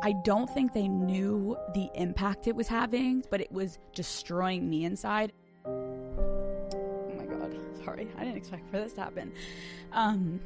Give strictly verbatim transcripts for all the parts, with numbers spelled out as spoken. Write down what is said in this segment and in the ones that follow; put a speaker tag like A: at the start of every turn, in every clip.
A: I don't think they knew the impact it was having, but it was destroying me inside. Oh my God, sorry, I didn't expect for this to happen. Um...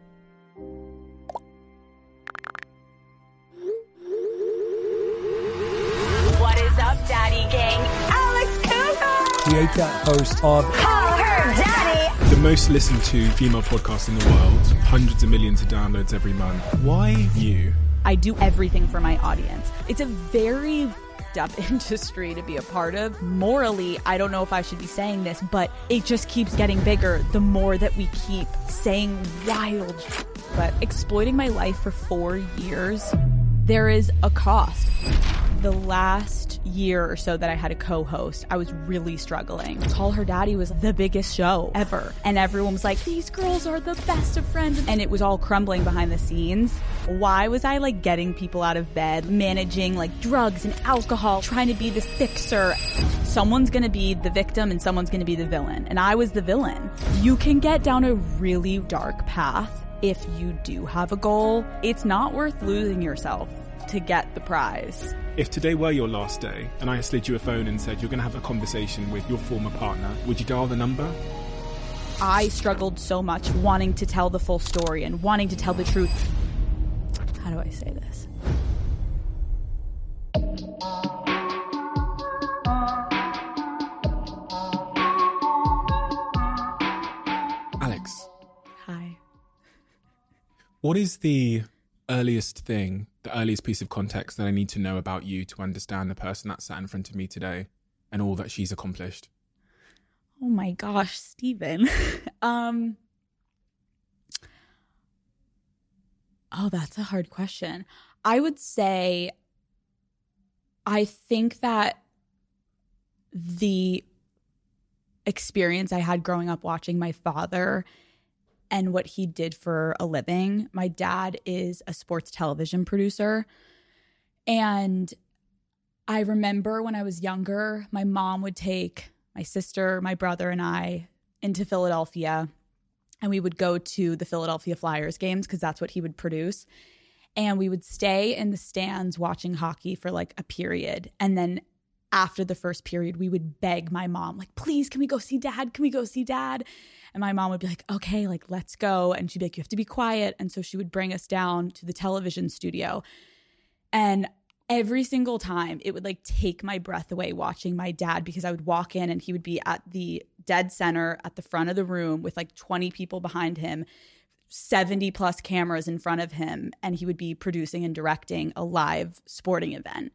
B: What is up, Daddy Gang? Alex Cooper!
C: Creator, host of
B: Call Her Daddy!
D: The most listened to female podcast in the world. Hundreds of millions of downloads every month. Why you?
A: I do everything for my audience. It's a very f***ed up industry to be a part of. Morally, I don't know if I should be saying this, but it just keeps getting bigger the more that we keep saying wild shit. But exploiting my life for four years, there is a cost. The last year or so that I had a co-host, I was really struggling. Call Her Daddy was the biggest show ever. And everyone was like, these girls are the best of friends. And it was all crumbling behind the scenes. Why was I like getting people out of bed, managing like drugs and alcohol, trying to be the fixer? Someone's gonna be the victim and someone's gonna be the villain. And I was the villain. You can get down a really dark path if you do have a goal. It's not worth losing yourself to get the prize.
D: If today were your last day and I slid you a phone and said you're going to have a conversation with your former partner, would you dial the number?
A: I struggled so much wanting to tell the full story and wanting to tell the truth. How do I say this?
D: Alex.
A: Hi.
D: What is the earliest thing, the earliest piece of context that I need to know about you to understand the person that sat in front of me today and all that she's accomplished?
A: Oh my gosh, Stephen. um, oh, that's a hard question. I would say I think that the experience I had growing up watching my father and what he did for a living. My dad is a sports television producer. And I remember when I was younger, my mom would take my sister, my brother, and I into Philadelphia. And we would go to the Philadelphia Flyers games because that's what he would produce. And we would stay in the stands watching hockey for like a period. And then after the first period, we would beg my mom, like, please, can we go see dad? Can we go see dad? And my mom would be like, okay, like, let's go. And she'd be like, you have to be quiet. And so she would bring us down to the television studio. And every single time it would like take my breath away watching my dad, because I would walk in and he would be at the dead center at the front of the room with like twenty people behind him, seventy plus cameras in front of him. And he would be producing and directing a live sporting event.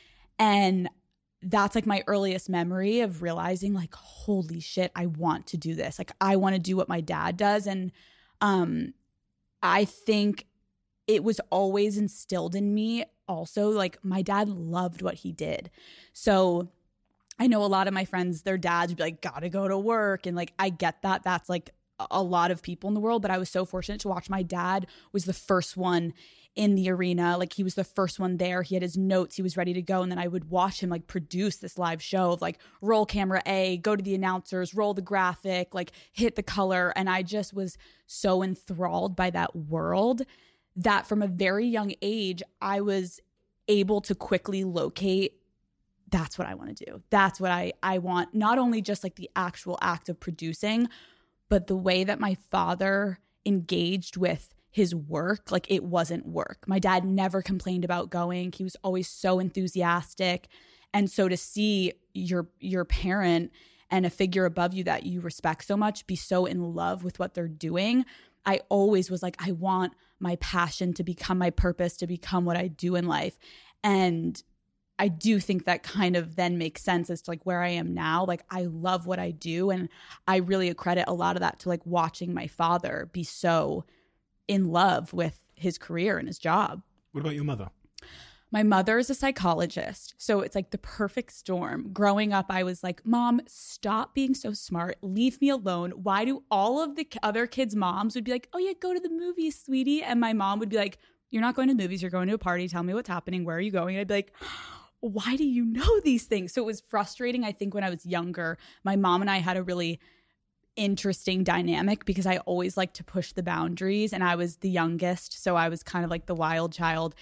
A: And that's like my earliest memory of realizing like, holy shit, I want to do this. Like, I want to do what my dad does. And um, I think it was always instilled in me also, like my dad loved what he did. So I know a lot of my friends, their dads would be like, gotta go to work. And like, I get that. That's like a lot of people in the world. But I was so fortunate to watch my dad was the first one in the arena. Like, he was the first one there. He had his notes. He was ready to go. And then I would watch him like produce this live show of like roll camera A, go to the announcers, roll the graphic, like hit the color. And I just was so enthralled by that world that from a very young age, I was able to quickly locate, that's what I want to do. That's what I, I want. Not only just like the actual act of producing, but the way that my father engaged with his work, like it wasn't work. My dad never complained about going. He was always so enthusiastic. And so to see your your parent and a figure above you that you respect so much be so in love with what they're doing, I always was like, I want my passion to become my purpose, to become what I do in life. And I do think that kind of then makes sense as to like where I am now. Like, I love what I do. And I really accredit a lot of that to like watching my father be so in love with his career and his job.
D: What about your mother?
A: My mother is a psychologist, so it's like the perfect storm. Growing up, I was like, Mom, stop being so smart. Leave me alone. Why do all of the other kids' moms would be like, oh yeah, go to the movies, sweetie. And my mom would be like, you're not going to the movies. You're going to a party. Tell me what's happening. Where are you going? And I'd be like, why do you know these things? So it was frustrating. I think when I was younger, my mom and I had a really interesting dynamic because I always liked to push the boundaries, and I was the youngest. So I was kind of like the wild child.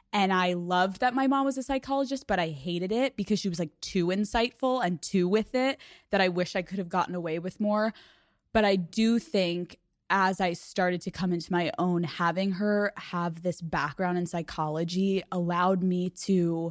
A: And I loved that my mom was a psychologist, but I hated it because she was like too insightful and too with it that I wish I could have gotten away with more. But I do think as I started to come into my own, having her have this background in psychology allowed me to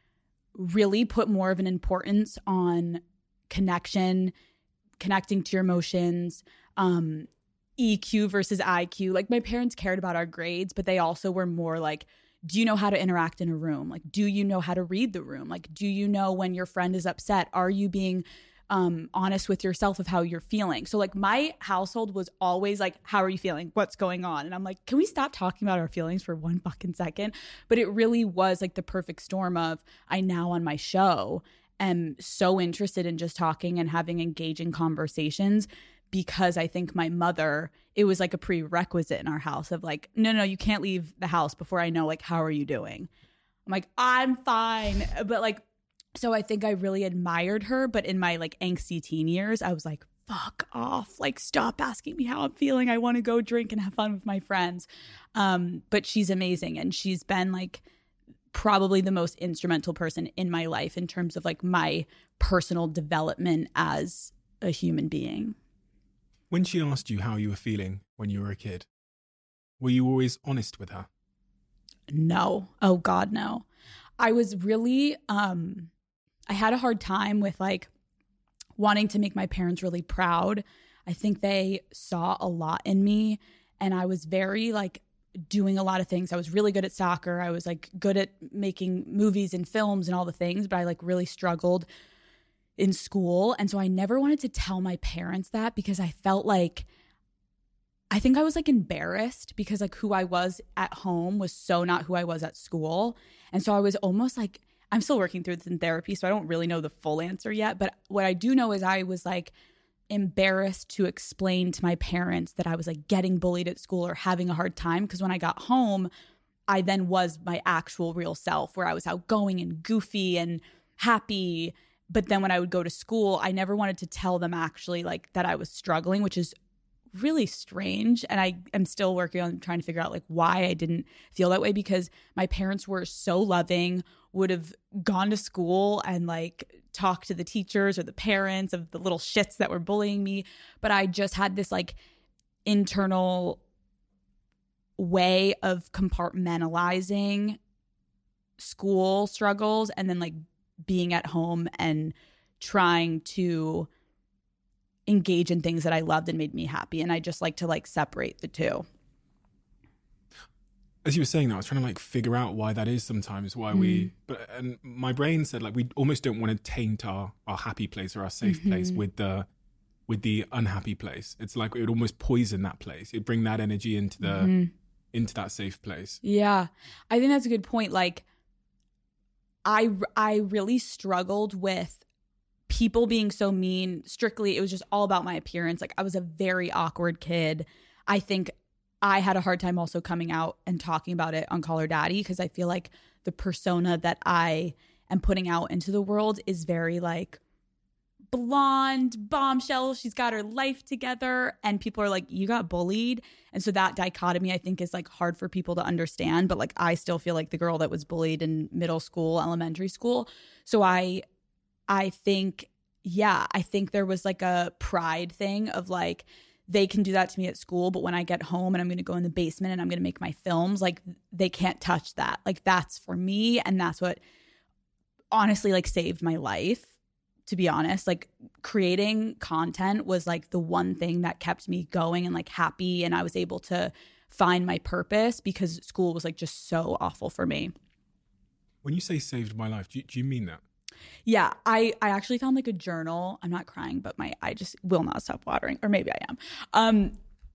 A: really put more of an importance on connection, connecting to your emotions, um, E Q versus I Q. Like my parents cared about our grades, but they also were more like, do you know how to interact in a room? Like, do you know how to read the room? Like, do you know when your friend is upset? Are you being um, honest with yourself of how you're feeling? So like my household was always like, how are you feeling? What's going on? And I'm like, can we stop talking about our feelings for one fucking second? But it really was like the perfect storm of I now on my show am so interested in just talking and having engaging conversations because I think my mother, it was like a prerequisite in our house of like, no, no, you can't leave the house before I know like, how are you doing? I'm like, I'm fine. But like, so I think I really admired her. But in my like angsty teen years, I was like, fuck off. Like, stop asking me how I'm feeling. I want to go drink and have fun with my friends. Um, but she's amazing. And she's been like probably the most instrumental person in my life in terms of like my personal development as a human being.
D: When she asked you how you were feeling when you were a kid, were you always honest with her?
A: No. Oh God, no. I was really, um, I had a hard time with like wanting to make my parents really proud. I think they saw a lot in me and I was very like doing a lot of things. I was really good at soccer. I was like good at making movies and films and all the things, but I like really struggled in school. And so I never wanted to tell my parents that because I felt like, I think I was like embarrassed because like who I was at home was so not who I was at school. And so I was almost like, I'm still working through this in therapy, so I don't really know the full answer yet. But what I do know is I was like embarrassed to explain to my parents that I was like getting bullied at school or having a hard time. Because when I got home, I then was my actual real self where I was outgoing and goofy and happy. But then when I would go to school, I never wanted to tell them actually like that I was struggling, which is really strange. And I am still working on trying to figure out like why I didn't feel that way because my parents were so loving, would have gone to school and like talked to the teachers or the parents of the little shits that were bullying me. But I just had this like internal way of compartmentalizing school struggles and then like being at home and trying to engage in things that I loved and made me happy. And I just like to like separate the two.
D: As you were saying that, I was trying to like figure out why that is sometimes, why mm. we, but and my brain said like we almost don't want to taint our, our happy place or our safe mm-hmm. place with the with the unhappy place. It's like it would almost poison that place. It'd bring that energy into the mm-hmm. into that safe place.
A: Yeah. I think that's a good point. Like I, I really struggled with people being so mean. Strictly, it was just all about my appearance. Like I was a very awkward kid. I think I had a hard time also coming out and talking about it on Call Her Daddy because I feel like the persona that I am putting out into the world is very like blonde, bombshell. She's got her life together. And people are like, you got bullied. And so that dichotomy, I think, is like hard for people to understand. But like, I still feel like the girl that was bullied in middle school, elementary school. So I, I think, yeah, I think there was like a pride thing of like, they can do that to me at school, but when I get home and I'm going to go in the basement and I'm going to make my films, like they can't touch that. Like that's for me. And that's what honestly like saved my life. To be honest, like creating content was like the one thing that kept me going and like happy. And I was able to find my purpose because school was like just so awful for me.
D: When you say saved my life, do you, do you mean that?
A: Yeah, I, I actually found like a journal. I'm not crying, but my I just will not stop watering, or maybe I am. Um,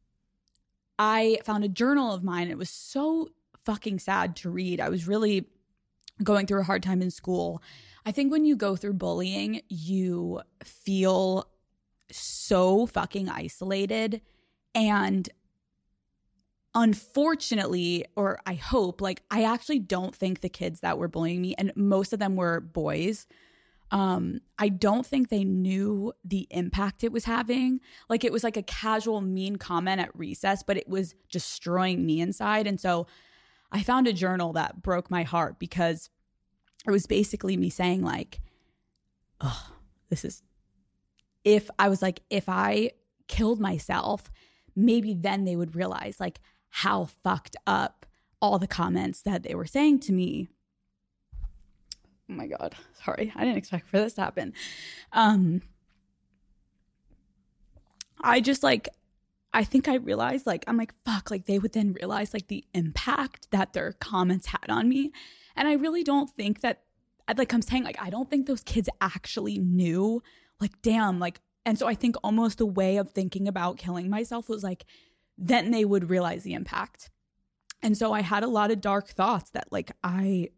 A: I found a journal of mine. It was so fucking sad to read. I was really going through a hard time in school. I think when you go through bullying, you feel so fucking isolated. And unfortunately, or I hope, like I actually don't think the kids that were bullying me, and most of them were boys, um, I don't think they knew the impact it was having. Like it was like a casual mean comment at recess, but it was destroying me inside. And so I found a journal that broke my heart because it was basically me saying like, oh, this is, if I was like, if I killed myself, maybe then they would realize like how fucked up all the comments that they were saying to me. Oh my God. Sorry. I didn't expect for this to happen. Um, I just like, I think I realized like, I'm like, fuck, like they would then realize like the impact that their comments had on me. And I really don't think that, like I'm saying, like, I don't think those kids actually knew, like, damn, like, and so I think almost the way of thinking about killing myself was like, then they would realize the impact. And so I had a lot of dark thoughts that like, I,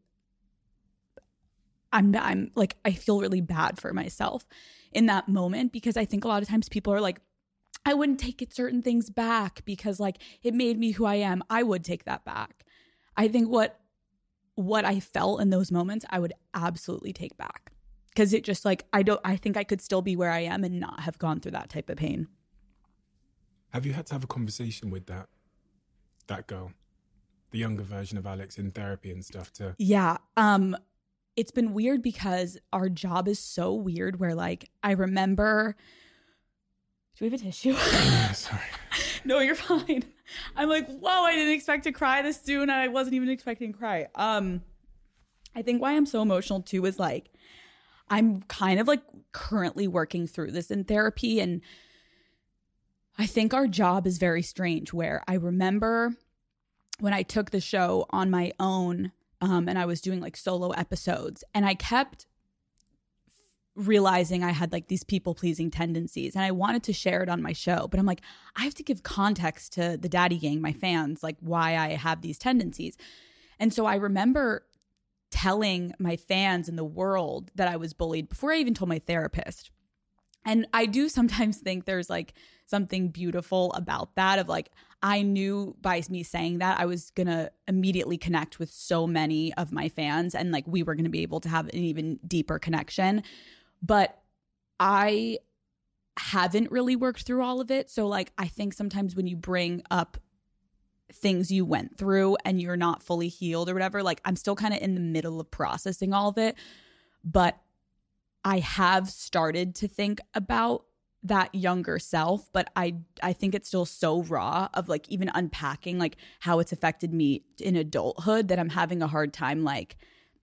A: I'm, I'm like, I feel really bad for myself in that moment because I think a lot of times people are like, I wouldn't take it certain things back because like it made me who I am. I would take that back. I think what what I felt in those moments, I would absolutely take back because it just like, I don't, I think I could still be where I am and not have gone through that type of pain.
D: Have you had to have a conversation with that, that girl, the younger version of Alex in therapy and stuff to?
A: Yeah. Um, it's been weird because our job is so weird where like, I remember, do we have a tissue?
D: Sorry.
A: No, you're fine. I'm like, whoa, I didn't expect to cry this soon. I wasn't even expecting to cry. Um, I think why I'm so emotional too is like, I'm kind of like currently working through this in therapy. And I think our job is very strange where I remember when I took the show on my own um, and I was doing like solo episodes and I kept realizing I had like these people pleasing tendencies and I wanted to share it on my show, but I'm like, I have to give context to the Daddy Gang, my fans, like why I have these tendencies. And so I remember telling my fans in the world that I was bullied before I even told my therapist. And I do sometimes think there's like something beautiful about that of like, I knew by me saying that I was going to immediately connect with so many of my fans and like we were going to be able to have an even deeper connection. But I haven't really worked through all of it. So like, I think sometimes when you bring up things you went through and you're not fully healed or whatever, like I'm still kind of in the middle of processing all of it. But I have started to think about that younger self, but I I think it's still so raw of like even unpacking like how it's affected me in adulthood that I'm having a hard time like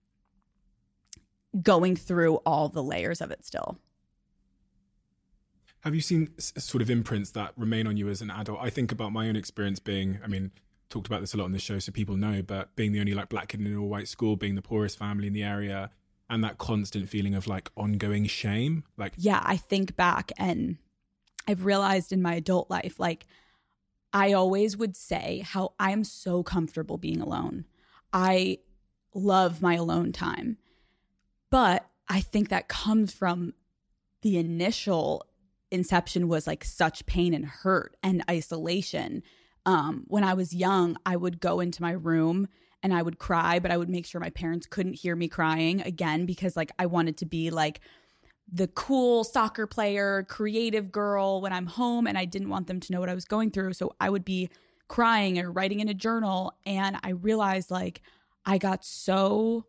A: going through all the layers of it still.
D: Have you seen s- sort of imprints that remain on you as an adult? I think about my own experience being, I mean, talked about this a lot on the show so people know, but being the only like black kid in an all white school, being the poorest family in the area, and that constant feeling of like ongoing shame. Like,
A: yeah, I think back and I've realized in my adult life, like I always would say how I'm so comfortable being alone. I love my alone time. But I think that comes from the initial inception was like such pain and hurt and isolation. Um, when I was young, I would go into my room and I would cry, but I would make sure my parents couldn't hear me crying again because like I wanted to be like the cool soccer player, creative girl when I'm home and I didn't want them to know what I was going through. So I would be crying or writing in a journal and I realized like I got so...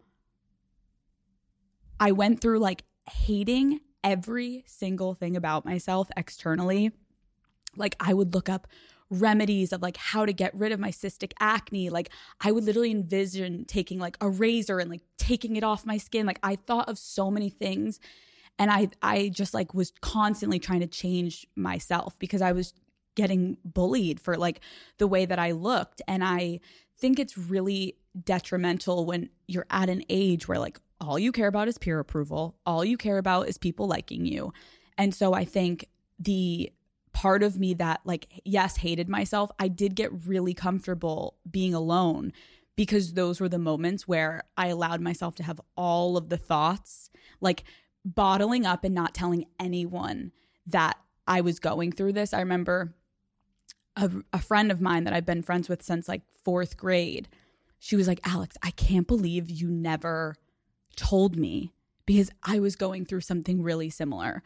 A: I went through like hating every single thing about myself externally. Like I would look up remedies of like how to get rid of my cystic acne. Like I would literally envision taking like a razor and like taking it off my skin. Like I thought of so many things and I I just like was constantly trying to change myself because I was getting bullied for like the way that I looked. And I think it's really detrimental when you're at an age where like all you care about is peer approval. All you care about is people liking you. And so I think the part of me that like, yes, hated myself, I did get really comfortable being alone because those were the moments where I allowed myself to have all of the thoughts, like bottling up and not telling anyone that I was going through this. I remember a, a friend of mine that I've been friends with since like fourth grade. She was like, Alex, I can't believe you never told me because I was going through something really similar.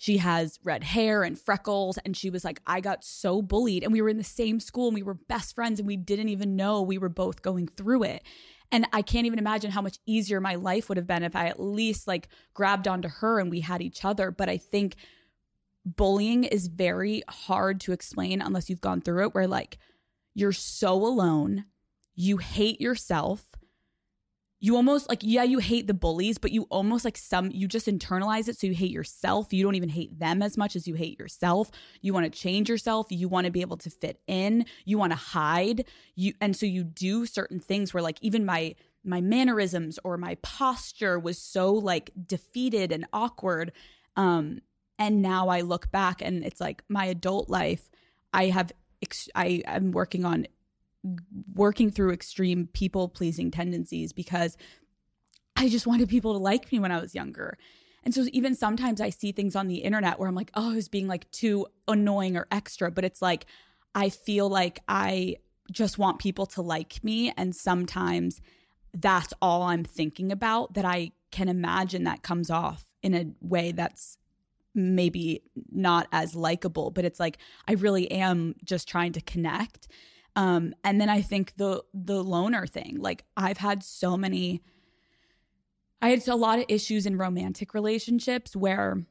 A: she has red hair and freckles. And she was like, I got so bullied, and we were in the same school and we were best friends and we didn't even know we were both going through it. And I can't even imagine how much easier my life would have been if I at least like grabbed onto her and we had each other. But I think bullying is very hard to explain unless you've gone through it, where like you're so alone, you hate yourself. You almost like, yeah, you hate the bullies, but you almost like some, you just internalize it. So you hate yourself. You don't even hate them as much as you hate yourself. You want to change yourself. You want to be able to fit in. You want to hide. You, and so you do certain things where like even my, my mannerisms or my posture was so like defeated and awkward. Um, and now I look back and it's like my adult life, I have, ex- I am working on working through extreme people pleasing tendencies because I just wanted people to like me when I was younger. And so even sometimes I see things on the internet where I'm like, oh, I was being like too annoying or extra, but it's like, I feel like I just want people to like me. And sometimes that's all I'm thinking about, that I can imagine that comes off in a way that's maybe not as likable, but it's like, I really am just trying to connect. Um, and then I think the the loner thing, like I've had so many, I had a lot of issues in romantic relationships where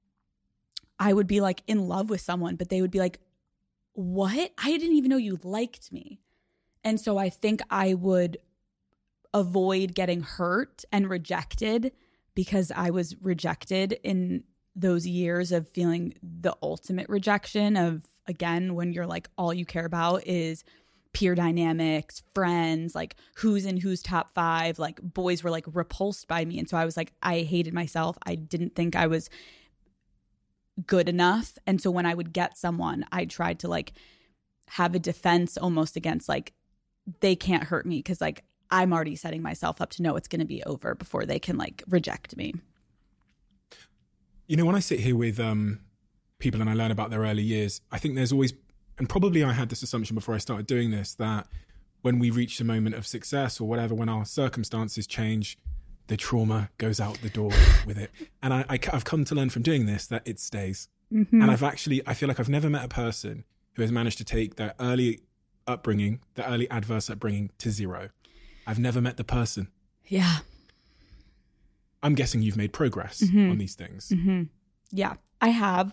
A: I would be like in love with someone, but they would be like, what? I didn't even know you liked me. And so I think I would avoid getting hurt and rejected because I was rejected in those years of feeling the ultimate rejection of, again, when you're like, all you care about is peer dynamics, friends, like who's in who's top five, like boys were like repulsed by me. And so I was like, I hated myself. I didn't think I was good enough. And so when I would get someone, I tried to like have a defense almost against like, they can't hurt me because like I'm already setting myself up to know it's going to be over before they can like reject me.
D: You know, when I sit here with um, people and I learn about their early years, I think there's always, and probably I had this assumption before I started doing this, that when we reach a moment of success or whatever, when our circumstances change, the trauma goes out the door with it. And I, I, I've come to learn from doing this that it stays. Mm-hmm. And I've actually, I feel like I've never met a person who has managed to take their early upbringing, their early adverse upbringing to zero. I've never met the person.
A: Yeah.
D: I'm guessing you've made progress mm-hmm. on these things.
A: Mm-hmm. Yeah, I have.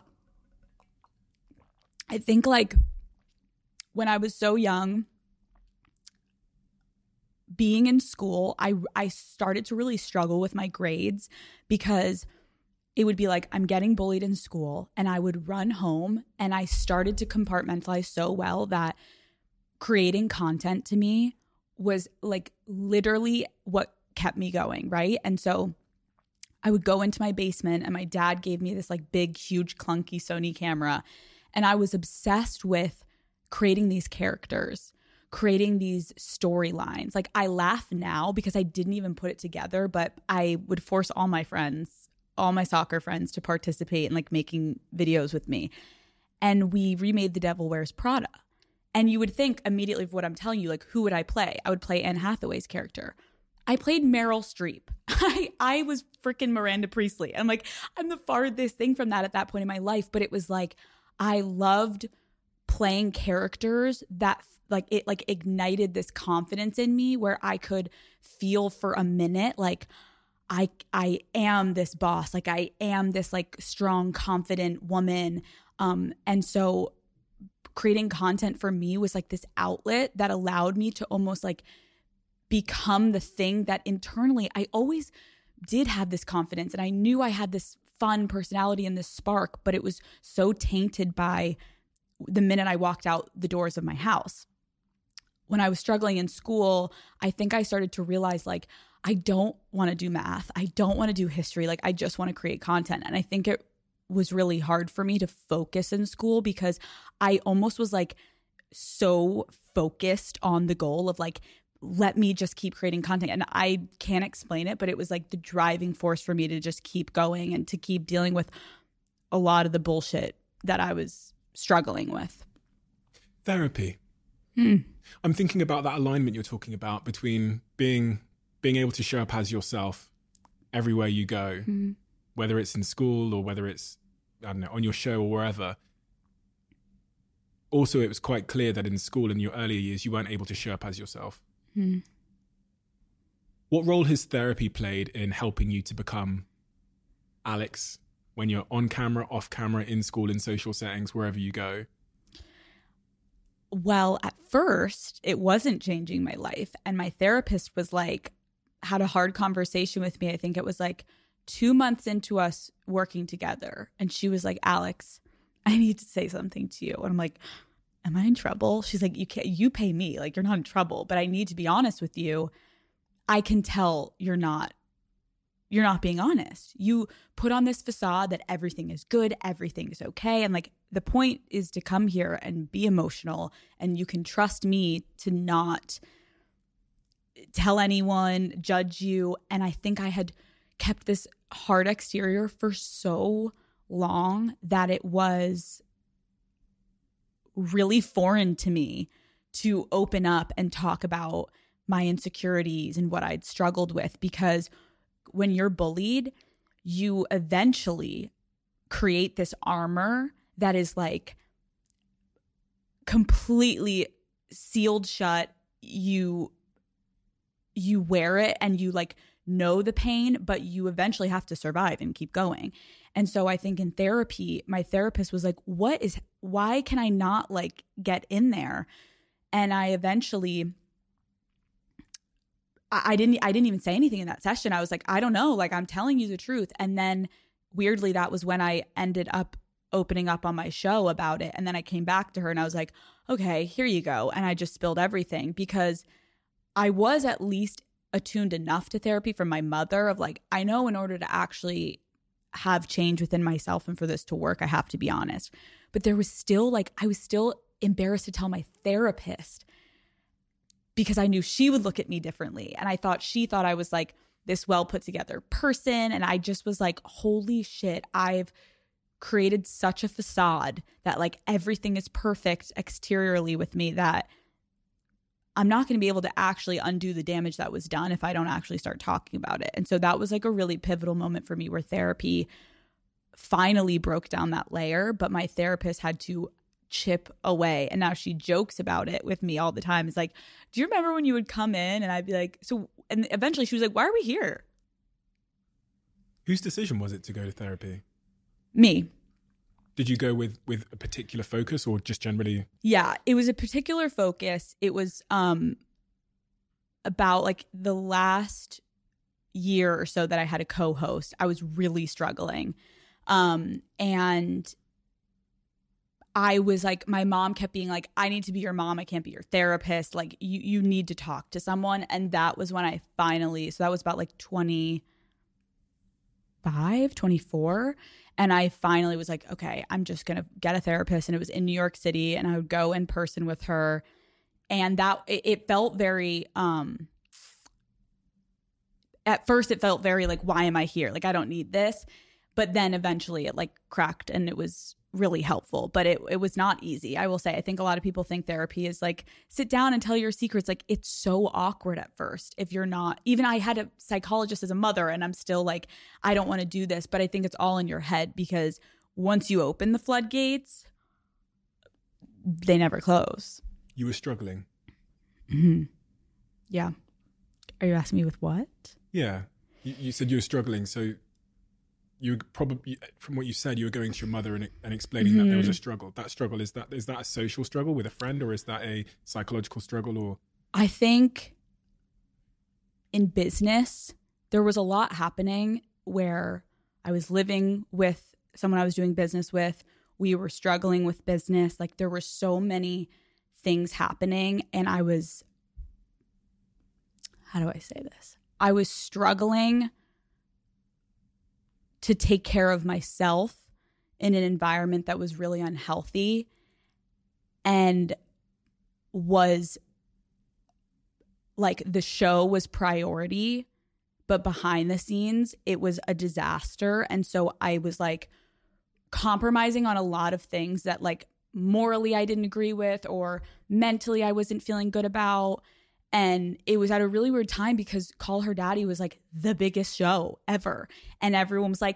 A: I think like when I was so young, being in school, I, I started to really struggle with my grades because it would be like, I'm getting bullied in school and I would run home, and I started to compartmentalize so well that creating content to me was like literally what kept me going, right? And so I would go into my basement and my dad gave me this like big, huge, clunky Sony camera. And I was obsessed with creating these characters, creating these storylines. Like I laugh now because I didn't even put it together, but I would force all my friends, all my soccer friends to participate in like making videos with me. And we remade The Devil Wears Prada. And you would think immediately of what I'm telling you, like who would I play? I would play Anne Hathaway's character. I played Meryl Streep. I I was freaking Miranda Priestley. I'm like, I'm the farthest thing from that at that point in my life. But it was like, I loved playing characters that like it like ignited this confidence in me where I could feel for a minute like I I am this boss. Like I am this like strong, confident woman. Um, and so creating content for me was like this outlet that allowed me to almost like become the thing that internally I always did have this confidence, and I knew I had this fun personality and this spark, but it was so tainted by the minute I walked out the doors of my house. When I was struggling in school, I think I started to realize like, I don't want to do math. I don't want to do history. Like I just want to create content. And I think it was really hard for me to focus in school because I almost was like so focused on the goal of like, let me just keep creating content. And I can't explain it, but it was like the driving force for me to just keep going and to keep dealing with a lot of the bullshit that I was struggling with.
D: Therapy.
A: Hmm.
D: I'm thinking about that alignment you're talking about between being being able to show up as yourself everywhere you go, mm-hmm. whether it's in school or whether it's I don't know, on your show or wherever. Also, it was quite clear that in school in your earlier years, you weren't able to show up as yourself.
A: Hmm.
D: What role has therapy played in helping you to become Alex when you're on camera, off camera, in school, in social settings, wherever you go?
A: Well, at first, it wasn't changing my life. And my therapist was like, had a hard conversation with me. I think it was like two months into us working together. And she was like, Alex, I need to say something to you. And I'm like, am I in trouble? She's like, you can't, you pay me. Like, you're not in trouble. But I need to be honest with you. I can tell you're not, you're not being honest. You put on this facade that everything is good, everything is okay. And like, the point is to come here and be emotional, and you can trust me to not tell anyone, judge you. And I think I had kept this hard exterior for so long that it was really foreign to me to open up and talk about my insecurities and what I'd struggled with, because when you're bullied, you eventually create this armor that is like completely sealed shut. You you wear it and you like know the pain, but you eventually have to survive and keep going. And so I think in therapy, my therapist was like, what is, why can I not like get in there? And I eventually, I, I didn't, I didn't even say anything in that session. I was like, I don't know, like I'm telling you the truth. And then weirdly, that was when I ended up opening up on my show about it. And then I came back to her and I was like, okay, here you go. And I just spilled everything, because I was at least attuned enough to therapy from my mother of like, I know in order to actually have change within myself and for this to work, I have to be honest. But there was still like, I was still embarrassed to tell my therapist because I knew she would look at me differently. And I thought she thought I was like this well put together person. And I just was like, holy shit, I've created such a facade that like everything is perfect exteriorly with me that I'm not going to be able to actually undo the damage that was done if I don't actually start talking about it. And so that was like a really pivotal moment for me where therapy finally broke down that layer, but my therapist had to chip away. And now she jokes about it with me all the time. It's like, do you remember when you would come in? And I'd be like, so, and eventually she was like, why are we here?
D: Whose decision was it to go to therapy?
A: Me.
D: Did you go with with a particular focus or just generally?
A: Yeah, it was a particular focus. It was um about like the last year or so that I had a co-host. I was really struggling. Um and I was like, my mom kept being like, I need to be your mom. I can't be your therapist. Like you you need to talk to someone. And that was when I finally, so that was about like twenty-five, twenty-four. And I finally was like, okay, I'm just going to get a therapist. And it was in New York City, and I would go in person with her. And that it, it felt very, um, at first it felt very like, why am I here? Like, I don't need this. But then eventually it like cracked and it was really helpful. But it, it was not easy. I will say, I think a lot of people think therapy is like, sit down and tell your secrets. Like, it's so awkward at first if you're not, even I had a psychologist as a mother and I'm still like, I don't want to do this. But I think it's all in your head, because once you open the floodgates, they never close.
D: You were struggling.
A: Mm-hmm. Yeah. Are you asking me with what?
D: Yeah. You, you said you were struggling. So you probably, from what you said, you were going to your mother and, and explaining mm-hmm. that there was a struggle. That struggle, is that is that a social struggle with a friend, or is that a psychological struggle? Or
A: I think in business, there was a lot happening where I was living with someone I was doing business with. We were struggling with business. Like, there were so many things happening, and I was, how do I say this? I was struggling to take care of myself in an environment that was really unhealthy, and was like, the show was priority, but behind the scenes, it was a disaster. And so I was like compromising on a lot of things that like morally I didn't agree with, or mentally I wasn't feeling good about. And it was at a really weird time, because Call Her Daddy was like the biggest show ever. And everyone was like,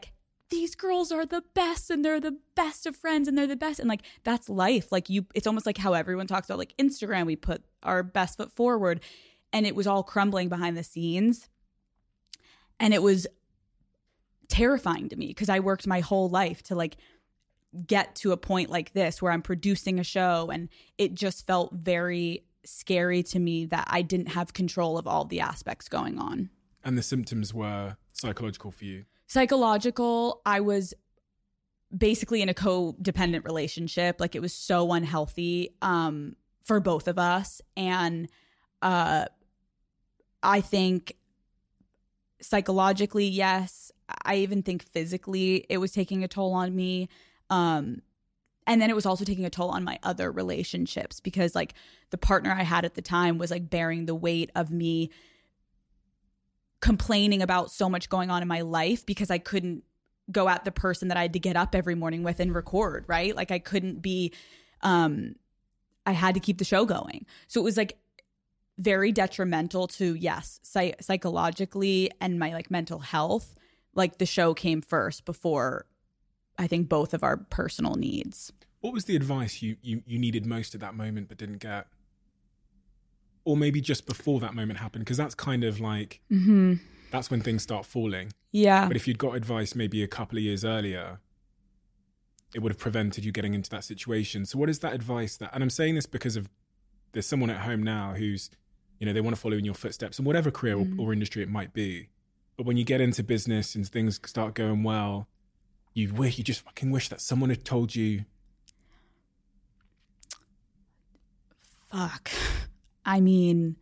A: these girls are the best and they're the best of friends and they're the best. And like, that's life. Like you, it's almost like how everyone talks about like Instagram, we put our best foot forward, and it was all crumbling behind the scenes. And it was terrifying to me because I worked my whole life to like get to a point like this where I'm producing a show, and it just felt very scary to me that I didn't have control of all the aspects going on.
D: And the symptoms were psychological for you?
A: Psychological. I was basically in a codependent relationship. Like it was so unhealthy um, for both of us. And uh, I think psychologically, yes. I even think physically it was taking a toll on me. Um, and then it was also taking a toll on my other relationships because like the partner I had at the time was like bearing the weight of me complaining about so much going on in my life because I couldn't go at the person that I had to get up every morning with and record, right? Like I couldn't be, um, I had to keep the show going. So it was like very detrimental to, yes, psych- psychologically and my like mental health. Like the show came first before I think both of our personal needs.
D: What was the advice you, you, you needed most at that moment but didn't get? Or maybe just before that moment happened? Because that's kind of like,
A: mm-hmm.
D: that's when things start falling.
A: Yeah.
D: But if you'd got advice maybe a couple of years earlier, it would have prevented you getting into that situation. So what is that advice that, and I'm saying this because of, there's someone at home now who's, you know, they want to follow in your footsteps in whatever career mm. or, or industry it might be. But when you get into business and things start going well, you wish, you just fucking wish that someone had told you.
A: Fuck. I mean,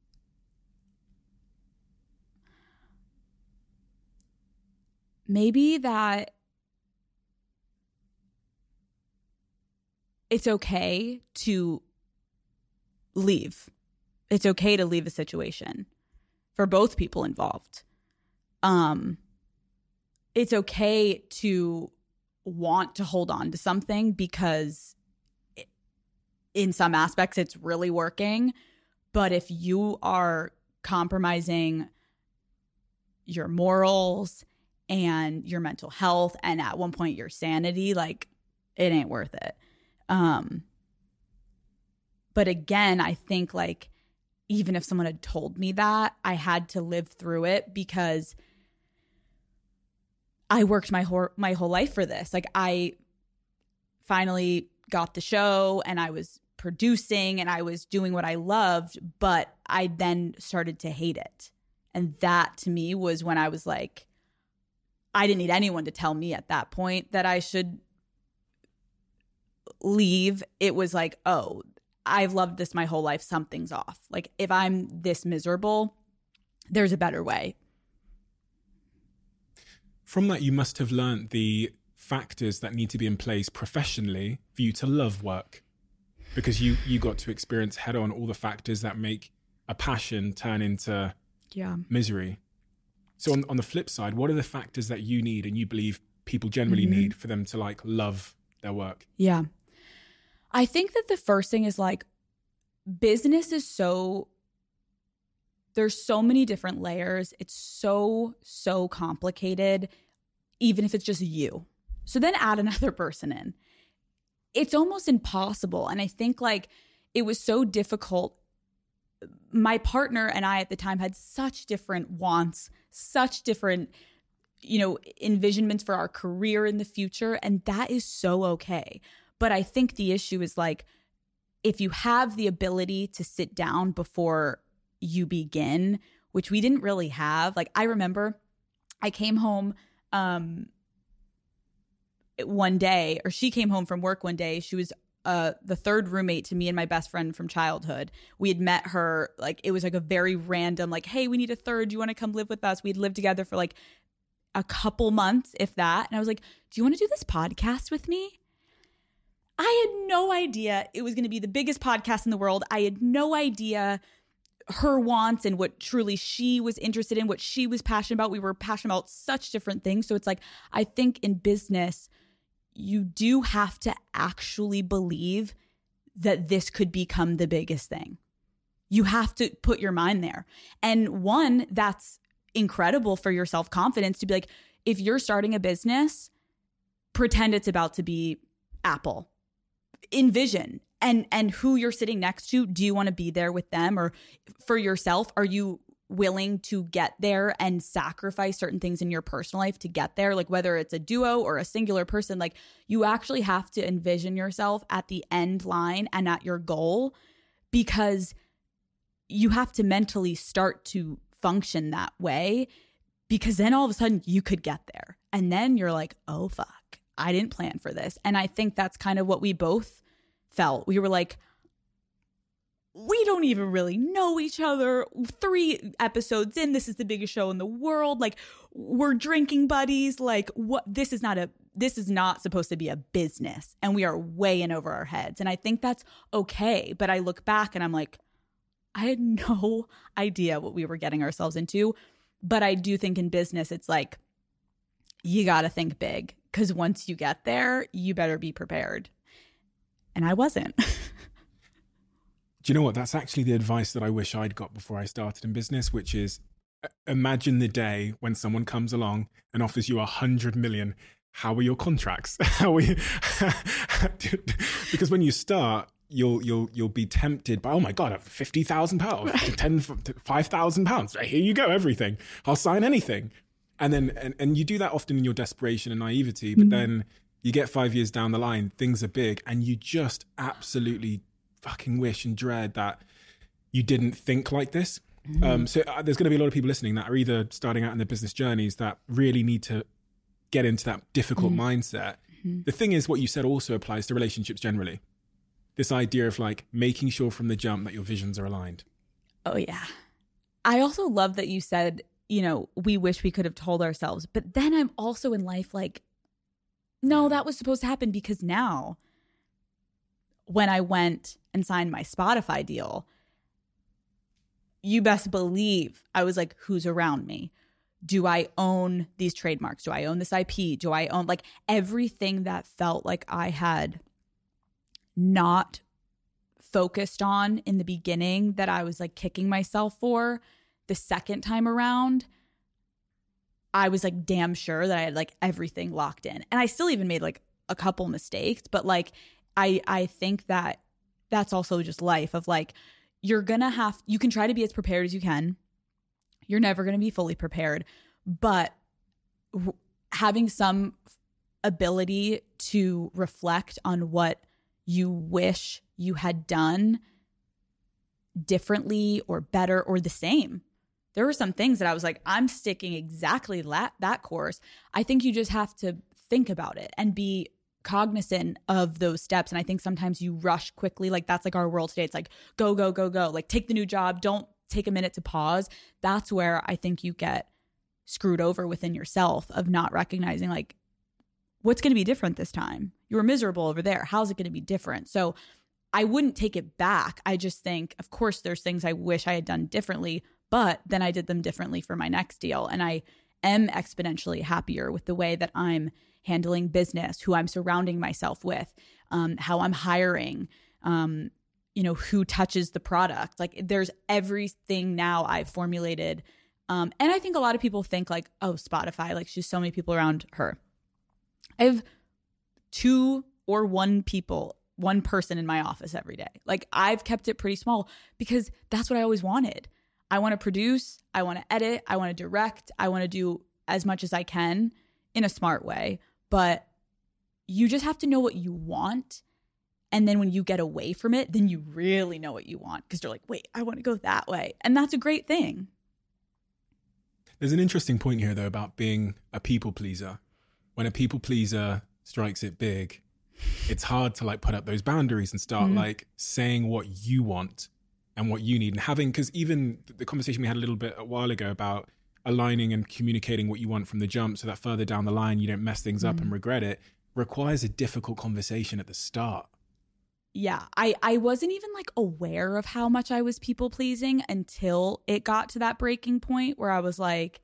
A: maybe that it's okay to leave. It's okay to leave a situation for both people involved. Um, it's okay to want to hold on to something because it, in some aspects it's really working. But if you are compromising your morals and your mental health and at one point your sanity, like it ain't worth it. Um, but again, I think like even if someone had told me that, I had to live through it because I worked my whole my whole life for this. Like I finally got the show and I was producing and I was doing what I loved, but I then started to hate it. And that to me was when I was like, I didn't need anyone to tell me at that point that I should leave. It was like, oh, I've loved this my whole life. Something's off. Like if I'm this miserable, there's a better way.
D: From that, you must have learned the factors that need to be in place professionally for you to love work, because you, you got to experience head on all the factors that make a passion turn into
A: yeah.
D: misery. So on, on the flip side, what are the factors that you need and you believe people generally mm-hmm. need for them to like love their work?
A: Yeah. I think that the first thing is like business is so, there's so many different layers. It's so, so complicated, even if it's just you. So then add another person in. It's almost impossible. And I think like it was so difficult. My partner and I at the time had such different wants, such different, you know, envisionments for our career in the future. And that is so okay. But I think the issue is like, if you have the ability to sit down before you begin, which we didn't really have. Like I remember I came home um, one day, or she came home from work one day. She was uh, the third roommate to me and my best friend from childhood. We had met her, like it was like a very random, like, hey, we need a third. Do you want to come live with us? We'd lived together for like a couple months, if that. And I was like, do you want to do this podcast with me? I had no idea it was going to be the biggest podcast in the world. I had no idea her wants and what truly she was interested in, what she was passionate about. We were passionate about such different things. So it's like, I think in business, you do have to actually believe that this could become the biggest thing. You have to put your mind there. And one, that's incredible for your self-confidence to be like, if you're starting a business, pretend it's about to be Apple. Envision and and who you're sitting next to. Do you want to be there with them? Or for yourself, are you willing to get there and sacrifice certain things in your personal life to get there? Like whether it's a duo or a singular person, like you actually have to envision yourself at the end line and at your goal, because you have to mentally start to function that way, because then all of a sudden you could get there. And then you're like, oh, fuck, I didn't plan for this. And I think that's kind of what we both felt. We were like, we don't even really know each other. Three episodes in, this is the biggest show in the world. Like, we're drinking buddies. Like, what? This is not a, this is not supposed to be a business. And we are way in over our heads. And I think that's okay. But I look back and I'm like, I had no idea what we were getting ourselves into. But I do think in business, it's like, you got to think big, because once you get there, you better be prepared. And I wasn't.
D: Do you know what? That's actually the advice that I wish I'd got before I started in business, which is imagine the day when someone comes along and offers you a hundred million. How are your contracts? How are you? Because when you start, you'll you'll you'll be tempted by, oh my God, fifty thousand pounds, ten, five thousand pounds. Here you go, everything. I'll sign anything. And then and, and you do that often in your desperation and naivety, but mm-hmm. then you get five years down the line, things are big, and you just absolutely fucking wish and dread that you didn't think like this. Mm-hmm. Um, so uh, there's going to be a lot of people listening that are either starting out in their business journeys that really need to get into that difficult mm-hmm. mindset. Mm-hmm. The thing is, what you said also applies to relationships generally. This idea of like making sure from the jump that your visions are aligned.
A: Oh yeah. I also love that you said, you know, we wish we could have told ourselves, but then I'm also in life like, no, that was supposed to happen, because now when I went and signed my Spotify deal, you best believe I was like, who's around me? Do I own these trademarks? Do I own this I P? Do I own like everything that felt like I had not focused on in the beginning, that I was like kicking myself for the second time around? I was like damn sure that I had like everything locked in. And I still even made like a couple mistakes, but like I I think that that's also just life of like, you're gonna have, you can try to be as prepared as you can. You're never gonna be fully prepared, but w- having some ability to reflect on what you wish you had done differently or better or the same. There were some things that I was like, I'm sticking exactly that, that course. I think you just have to think about it and be cognizant of those steps. And I think sometimes you rush quickly. Like that's like our world today. It's like, go, go, go, go. Like take the new job. Don't take a minute to pause. That's where I think you get screwed over within yourself of not recognizing like, what's going to be different this time? You were miserable over there. How's it going to be different? So I wouldn't take it back. I just think, of course, there's things I wish I had done differently, but then I did them differently for my next deal. And I am exponentially happier with the way that I'm handling business, who I'm surrounding myself with, um, how I'm hiring, um, you know, who touches the product. Like there's everything now I've formulated. Um, and I think a lot of people think like, oh, Spotify, like she's so many people around her. I have two or one people, one person in my office every day. Like I've kept it pretty small because that's what I always wanted. I want to produce, I want to edit, I want to direct, I want to do as much as I can in a smart way. But you just have to know what you want. And then when you get away from it, then you really know what you want because you're like, wait, I want to go that way. And that's a great thing.
D: There's an interesting point here, though, about being a people pleaser. When a people pleaser strikes it big, it's hard to like put up those boundaries and start mm. like saying what you want and what you need and having, because even the conversation we had a little bit a while ago about aligning and communicating what you want from the jump so that further down the line you don't mess things up mm. and regret it, requires a difficult conversation at the start.
A: Yeah, I, I wasn't even like aware of how much I was people pleasing until it got to that breaking point where I was like,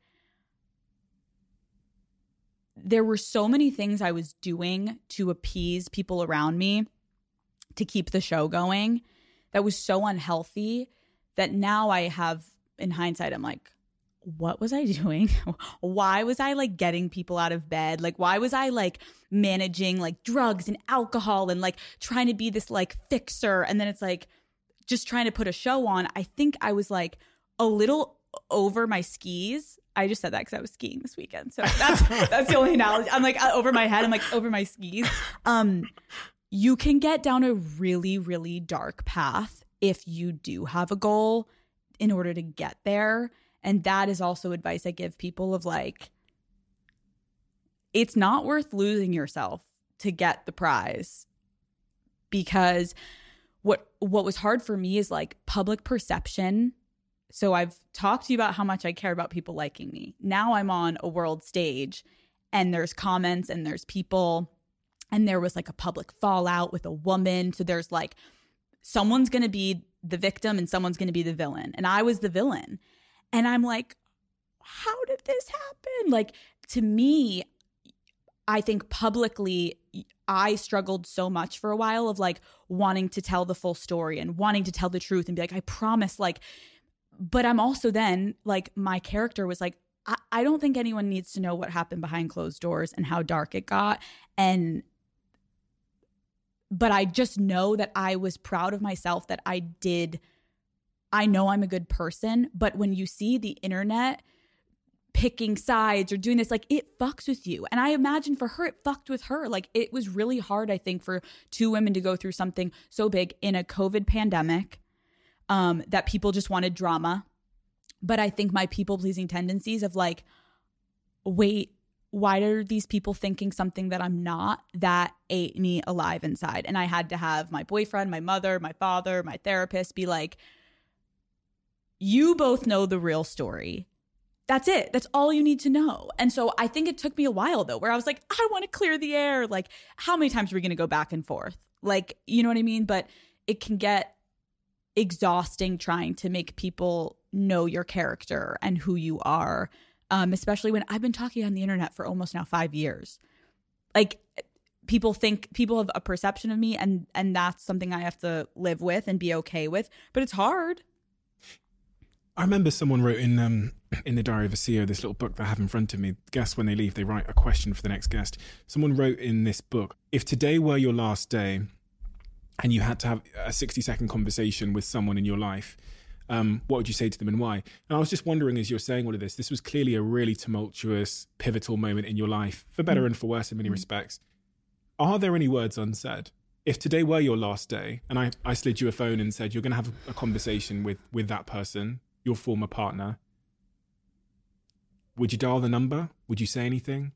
A: there were so many things I was doing to appease people around me to keep the show going that was so unhealthy that now I have, in hindsight, I'm like, what was I doing? Why was I like getting people out of bed? Like, why was I like managing like drugs and alcohol and like trying to be this like fixer? And then it's like just trying to put a show on. I think I was like a little over my skis. I just said that because I was skiing this weekend. So that's that's the only analogy. I'm like over my head. I'm like over my skis. Um, you can get down a really, really dark path if you do have a goal in order to get there. And that is also advice I give people of like, it's not worth losing yourself to get the prize. Because what what was hard for me is like public perception. So I've talked to you about how much I care about people liking me. Now I'm on a world stage and there's comments and there's people, and there was like a public fallout with a woman. So there's like someone's going to be the victim and someone's going to be the villain. And I was the villain. And I'm like, how did this happen? Like, to me, I think publicly, I struggled so much for a while of like wanting to tell the full story and wanting to tell the truth and be like, I promise, like, but I'm also then like, my character was like, I, I don't think anyone needs to know what happened behind closed doors and how dark it got. And, but I just know that I was proud of myself that I did. I know I'm a good person, but when you see the internet picking sides or doing this, like it fucks with you. And I imagine for her, it fucked with her. Like it was really hard, I think, for two women to go through something so big in a COVID pandemic, um, that people just wanted drama. But I think my people pleasing tendencies of like, wait, why are these people thinking something that I'm not, that ate me alive inside? And I had to have my boyfriend, my mother, my father, my therapist be like, you both know the real story. That's it. That's all you need to know. And so I think it took me a while though, where I was like, I want to clear the air. Like, how many times are we going to go back and forth? Like, you know what I mean? But it can get exhausting trying to make people know your character and who you are, um, especially when I've been talking on the internet for almost now five years. Like, people think, people have a perception of me, and and that's something I have to live with and be okay with. But it's hard.
D: I remember someone wrote in um, in the Diary of a C E O, this little book that I have in front of me. Guests, when they leave, they write a question for the next guest. Someone wrote in this book, if today were your last day and you had to have a sixty second conversation with someone in your life, um, what would you say to them and why? And I was just wondering, as you're saying all of this, this was clearly a really tumultuous, pivotal moment in your life, for better and for worse in many respects. Are there any words unsaid? If today were your last day and I, I slid you a phone and said, you're going to have a conversation with, with that person, your former partner, would you dial the number? Would you say anything?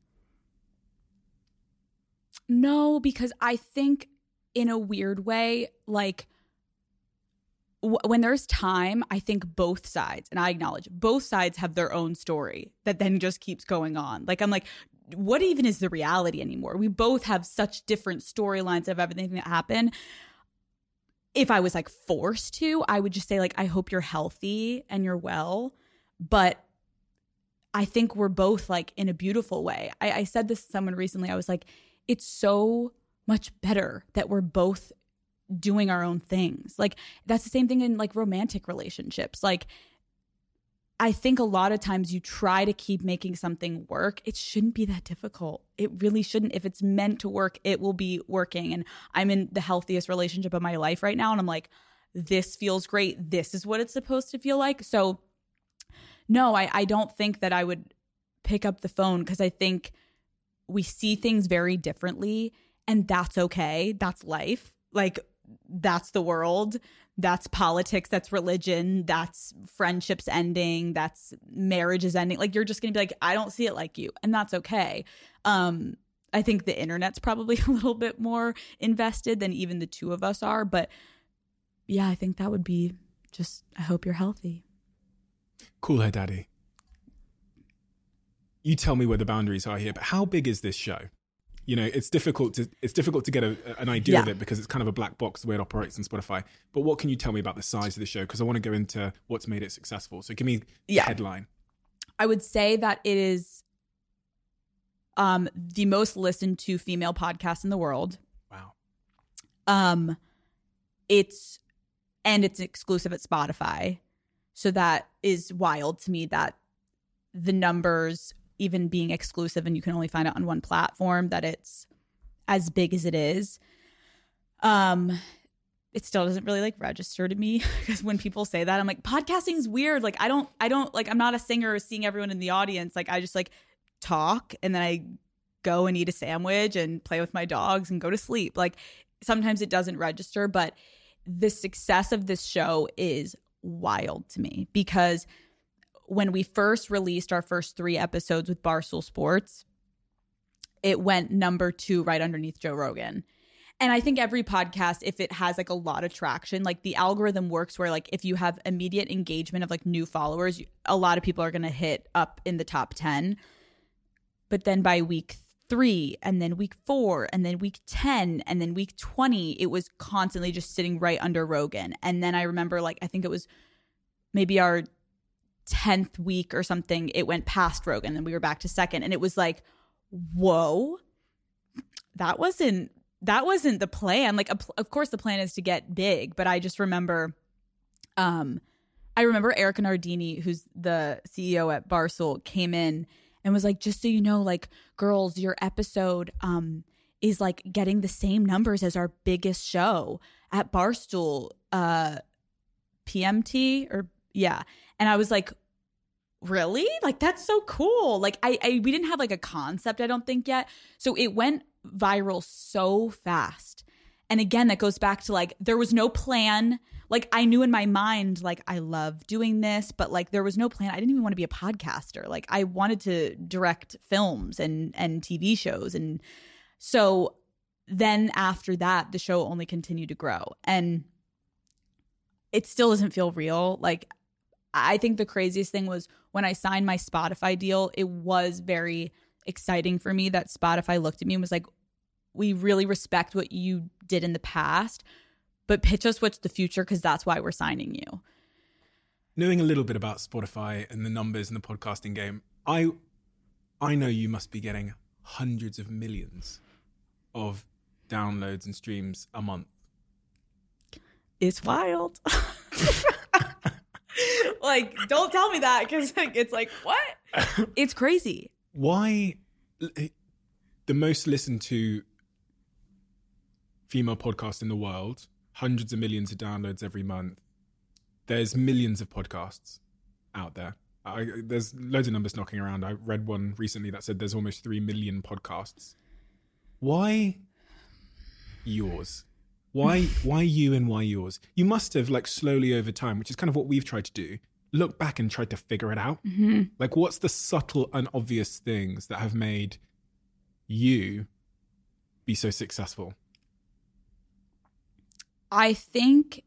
A: No, because I think in a weird way, like w- when there's time, I think both sides, and I acknowledge both sides have their own story that then just keeps going on. Like, I'm like, what even is the reality anymore? We both have such different storylines of everything that happened. If I was like forced to, I would just say like, I hope you're healthy and you're well. But I think we're both like in a beautiful way. I, I said this to someone recently. I was like, it's so much better that we're both doing our own things. Like that's the same thing in like romantic relationships. Like I think a lot of times you try to keep making something work. It shouldn't be that difficult. It really shouldn't. If it's meant to work, it will be working. And I'm in the healthiest relationship of my life right now. And I'm like, this feels great. This is what it's supposed to feel like. So no, I, I don't think that I would pick up the phone, because I think we see things very differently, and that's okay. That's life. Like that's the world. That's politics, that's religion, that's friendships ending, that's marriages ending. Like you're just going to be like, I don't see it like you. And that's okay. Um, I think the internet's probably a little bit more invested than even the two of us are. But yeah, I think that would be just, I hope you're healthy.
D: Cool her daddy. You tell me where the boundaries are here, but how big is this show? You know, it's difficult to it's difficult to get a, an idea yeah. of it, because it's kind of a black box the way it operates on Spotify. But what can you tell me about the size of the show? Because I want to go into what's made it successful. So give me
A: yeah.
D: the headline.
A: I would say that it is um, the most listened to female podcast in the world.
D: Wow.
A: Um, it's and it's exclusive at Spotify. So that is wild to me, that the numbers even being exclusive and you can only find it on one platform, that it's as big as it is. Um, it still doesn't really like register to me, because when people say that, I'm like, podcasting's weird. Like, I don't, I don't like, I'm not a singer seeing everyone in the audience. Like, I just like talk and then I go and eat a sandwich and play with my dogs and go to sleep. Like, sometimes it doesn't register, but the success of this show is wild to me, because when we first released our first three episodes with Barstool Sports, it went number two right underneath Joe Rogan. And I think every podcast, if it has like a lot of traction, like the algorithm works where like if you have immediate engagement of like new followers, a lot of people are going to hit up in the top ten. But then by week three and then week four and then week ten and then week twenty, it was constantly just sitting right under Rogan. And then I remember like, I think it was maybe our tenth week or something, it went past Rogan and we were back to second. And it was like, whoa, that wasn't, that wasn't the plan. Like, of course the plan is to get big, but I just remember, um, I remember Erica Nardini, who's the C E O at Barstool, came in and was like, just so you know, like, girls, your episode um, is like getting the same numbers as our biggest show at Barstool, uh, P M T or yeah. And I was like, really? Like, that's so cool. Like, I, I we didn't have like a concept, I don't think yet. So it went viral so fast. And again, that goes back to like, there was no plan. Like, I knew in my mind, like, I love doing this, but like, there was no plan. I didn't even want to be a podcaster. Like, I wanted to direct films and, and T V shows. And so then after that, the show only continued to grow. And it still doesn't feel real. Like, I think the craziest thing was when I signed my Spotify deal, it was very exciting for me that Spotify looked at me and was like, we really respect what you did in the past, but pitch us what's the future, because that's why we're signing you.
D: Knowing a little bit about Spotify and the numbers in the podcasting game, I I know you must be getting hundreds of millions of downloads and streams a month.
A: It's wild. Like, don't tell me that, because like, it's like, what? It's crazy.
D: Why the most listened to female podcast in the world, hundreds of millions of downloads every month. There's millions of podcasts out there. I, there's loads of numbers knocking around. I read one recently that said there's almost three million podcasts. Why yours? Why why you and why yours? You must have, like, slowly over time, which is kind of what we've tried to do, look back and tried to figure it out.
A: Mm-hmm.
D: Like, what's the subtle and obvious things that have made you be so successful?
A: I think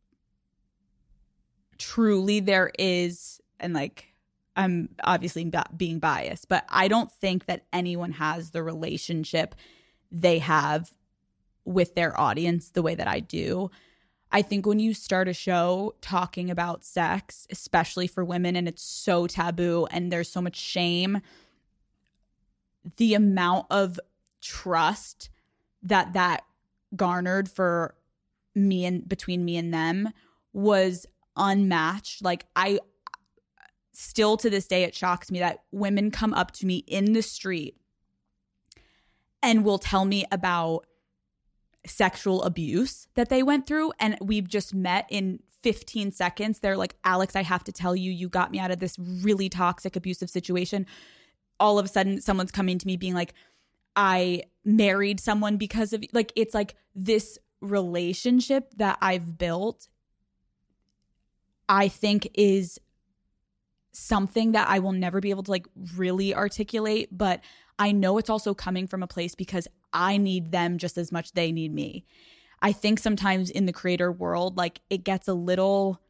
A: truly there is, and like, I'm obviously being biased, but I don't think that anyone has the relationship they have with their audience the way that I do. I think when you start a show talking about sex, especially for women, and it's so taboo and there's so much shame, the amount of trust that that garnered for me and between me and them was unmatched. Like, I still to this day, it shocks me that women come up to me in the street and will tell me about sexual abuse that they went through, and we've just met in fifteen seconds. They're like, Alex, I have to tell you, you got me out of this really toxic, abusive situation. All of a sudden, someone's coming to me being like, I married someone because of, like, it's like this relationship that I've built, I think is something that I will never be able to like really articulate, but I know it's also coming from a place because I need them just as much they need me. I think sometimes in the creator world, like, it gets a little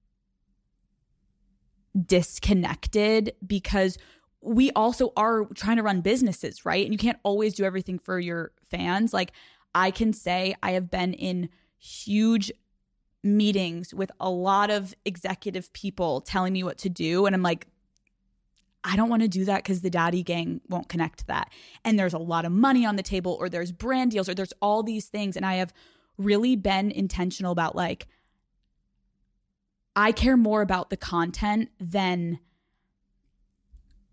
A: disconnected because we also are trying to run businesses, right? And you can't always do everything for your fans. Like, I can say I have been in huge meetings with a lot of executive people telling me what to do. And I'm like, I don't want to do that because the daddy gang won't connect to that. And there's a lot of money on the table, or there's brand deals, or there's all these things. And I have really been intentional about, like, I care more about the content than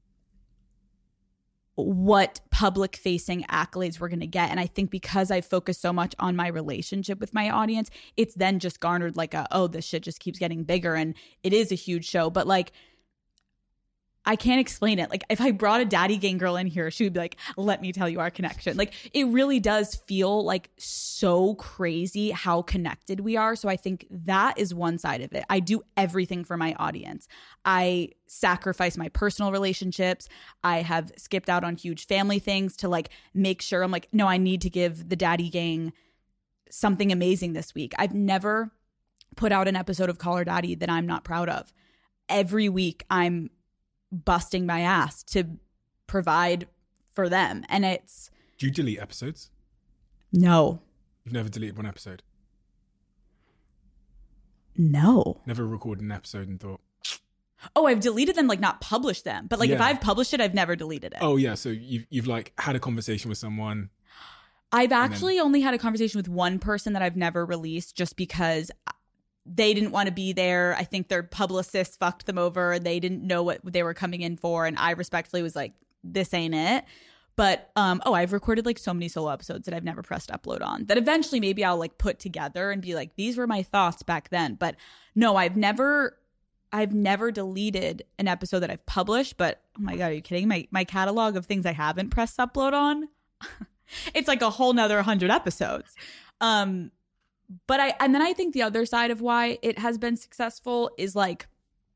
A: what public facing accolades we're going to get. And I think because I focus so much on my relationship with my audience, it's then just garnered like a, oh, this shit just keeps getting bigger. And it is a huge show. But like, I can't explain it. Like if I brought a Daddy Gang girl in here, she would be like, let me tell you our connection. Like it really does feel like so crazy how connected we are. So I think that is one side of it. I do everything for my audience. I sacrifice my personal relationships. I have skipped out on huge family things to like make sure I'm like, no, I need to give the Daddy Gang something amazing this week. I've never put out an episode of Call Her Daddy that I'm not proud of. Every week I'm busting my ass to provide for them. And it's...
D: Do you delete episodes?
A: No.
D: You've never deleted one episode?
A: No.
D: Never recorded an episode and thought...
A: Oh, I've deleted them, like not published them. But like
D: Yeah.
A: if I've published it, I've never deleted it.
D: Oh yeah, so you've, you've like had a conversation with someone.
A: I've actually then... only had a conversation with one person that I've never released just because... they didn't want to be there. I think their publicist fucked them over. They didn't know what they were coming in for. And I respectfully was like, this ain't it. But, um, oh, I've recorded like so many solo episodes that I've never pressed upload on that eventually maybe I'll like put together and be like, these were my thoughts back then. But no, I've never, I've never deleted an episode that I've published. But oh my God, are you kidding? My, my catalog of things I haven't pressed upload on, it's like a whole nother hundred episodes. Um, But I, and then I think the other side of why it has been successful is like,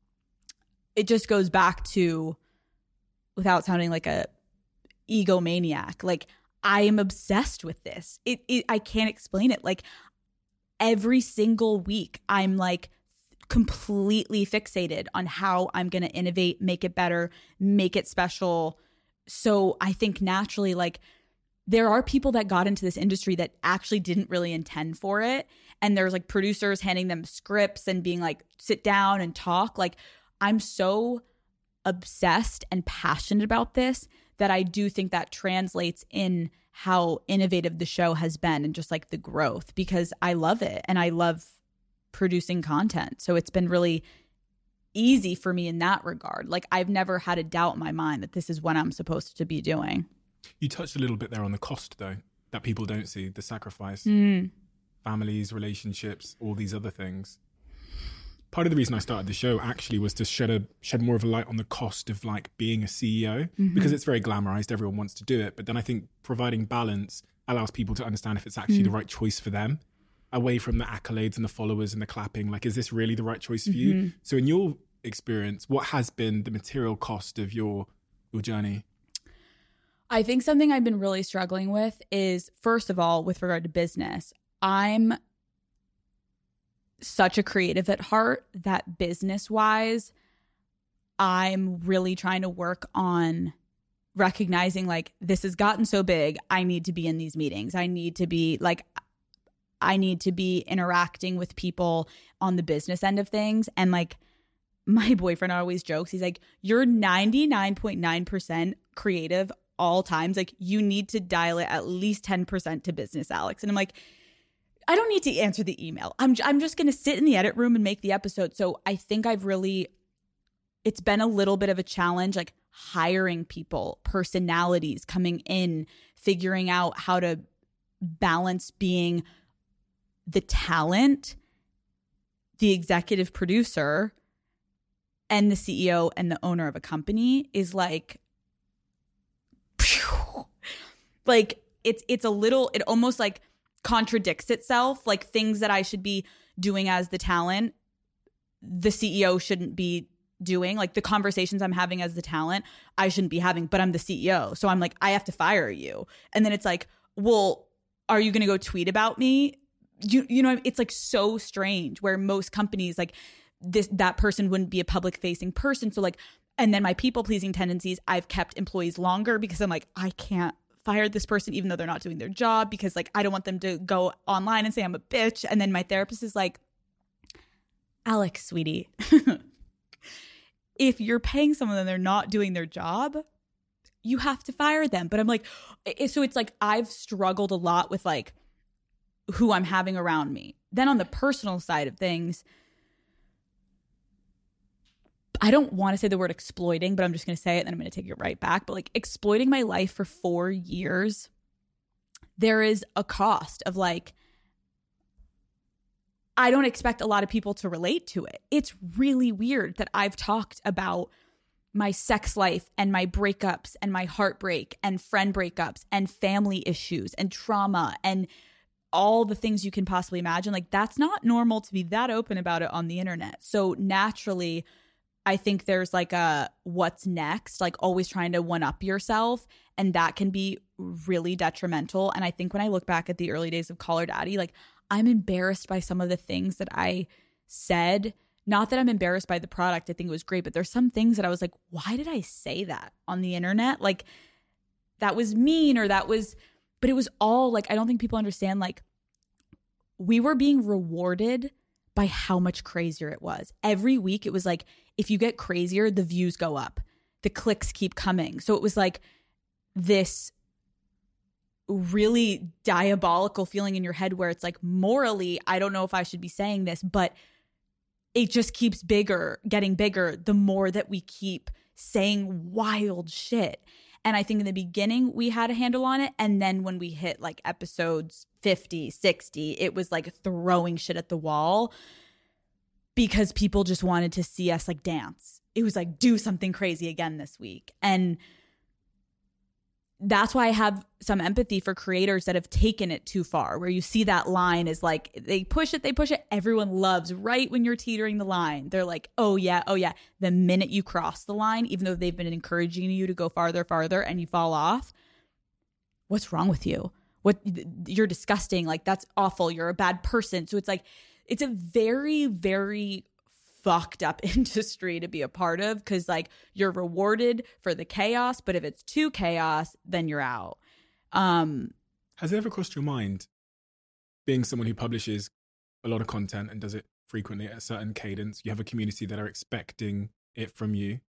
A: it just goes back to, without sounding like a egomaniac, like I am obsessed with this. It, it I can't explain it. Like every single week, I'm like completely fixated on how I'm going to innovate, make it better, make it special. So I think naturally, like, there are people that got into this industry that actually didn't really intend for it. And there's like producers handing them scripts and being like, sit down and talk. Like I'm so obsessed and passionate about this that I do think that translates in how innovative the show has been and just like the growth, because I love it and I love producing content. So it's been really easy for me in that regard. Like I've never had a doubt in my mind that this is what I'm supposed to be doing.
D: You touched a little bit there on the cost, though, that people don't see, the sacrifice,
A: mm.
D: families, relationships, all these other things. Part of the reason I started the show actually was to shed a shed more of a light on the cost of like being a C E O,
A: mm-hmm.
D: because it's very glamorized. Everyone wants to do it. But then I think providing balance allows people to understand if it's actually mm. the right choice for them, away from the accolades and the followers and the clapping. Like, is this really the right choice for
A: mm-hmm.
D: you? So in your experience, what has been the material cost of your your journey?
A: I think something I've been really struggling with is, first of all, with regard to business, I'm such a creative at heart that business-wise, I'm really trying to work on recognizing like, this has gotten so big, I need to be in these meetings. I need to be like, I need to be interacting with people on the business end of things. And like, my boyfriend always jokes, he's like, you're ninety-nine point nine percent creative all times. Like you need to dial it at least ten percent to business, Alex. And I'm like, I don't need to answer the email. I'm I'm just going to sit in the edit room and make the episode. So I think I've really, it's been a little bit of a challenge, like hiring people, personalities coming in, figuring out how to balance being the talent, the executive producer, and the C E O and the owner of a company is like, like it's it's a little, it almost like contradicts itself. Like things that I should be doing as the talent, the C E O shouldn't be doing. Like the conversations I'm having as the talent, I shouldn't be having, but I'm the C E O. So I'm like, I have to fire you. And then it's like, well, are you going to go tweet about me? You you know, it's like so strange where most companies like this, that person wouldn't be a public facing person. So like, and then my people pleasing tendencies, I've kept employees longer because I'm like, I can't fire this person even though they're not doing their job, because like, I don't want them to go online and say I'm a bitch. And then my therapist is like, Alex, sweetie, if you're paying someone and they're not doing their job, you have to fire them. But I'm like, so it's like, I've struggled a lot with like who I'm having around me. Then on the personal side of things, I don't want to say the word exploiting, but I'm just going to say it and then I'm going to take it right back. But like exploiting my life for four years, there is a cost of like, I don't expect a lot of people to relate to it. It's really weird that I've talked about my sex life and my breakups and my heartbreak and friend breakups and family issues and trauma and all the things you can possibly imagine. Like that's not normal to be that open about it on the internet. So naturally, I think there's like a what's next, like always trying to one up yourself. And that can be really detrimental. And I think when I look back at the early days of Call Her Daddy, like I'm embarrassed by some of the things that I said. Not that I'm embarrassed by the product. I think it was great. But there's some things that I was like, why did I say that on the internet? Like that was mean or that was, but it was all like, I don't think people understand. Like we were being rewarded by how much crazier it was. Every week it was like, if you get crazier, the views go up. The clicks keep coming. So it was like this really diabolical feeling in your head where it's like morally, I don't know if I should be saying this, but it just keeps bigger, getting bigger the more that we keep saying wild shit. And I think in the beginning we had a handle on it. And then when we hit like episodes fifty, sixty, it was like throwing shit at the wall because people just wanted to see us like dance. It was like, do something crazy again this week. And that's why I have some empathy for creators that have taken it too far, where you see that line is like, they push it, they push it. Everyone loves right when you're teetering the line. They're like, oh yeah, oh yeah. The minute you cross the line, even though they've been encouraging you to go farther, farther, and you fall off, what's wrong with you? What, you're disgusting. Like that's awful. You're a bad person. So it's like, it's a very, very fucked up industry to be a part of because like you're rewarded for the chaos, but if it's too chaos, then you're out. Um,
D: Has it ever crossed your mind, being someone who publishes a lot of content and does it frequently at a certain cadence, you have a community that are expecting it from you,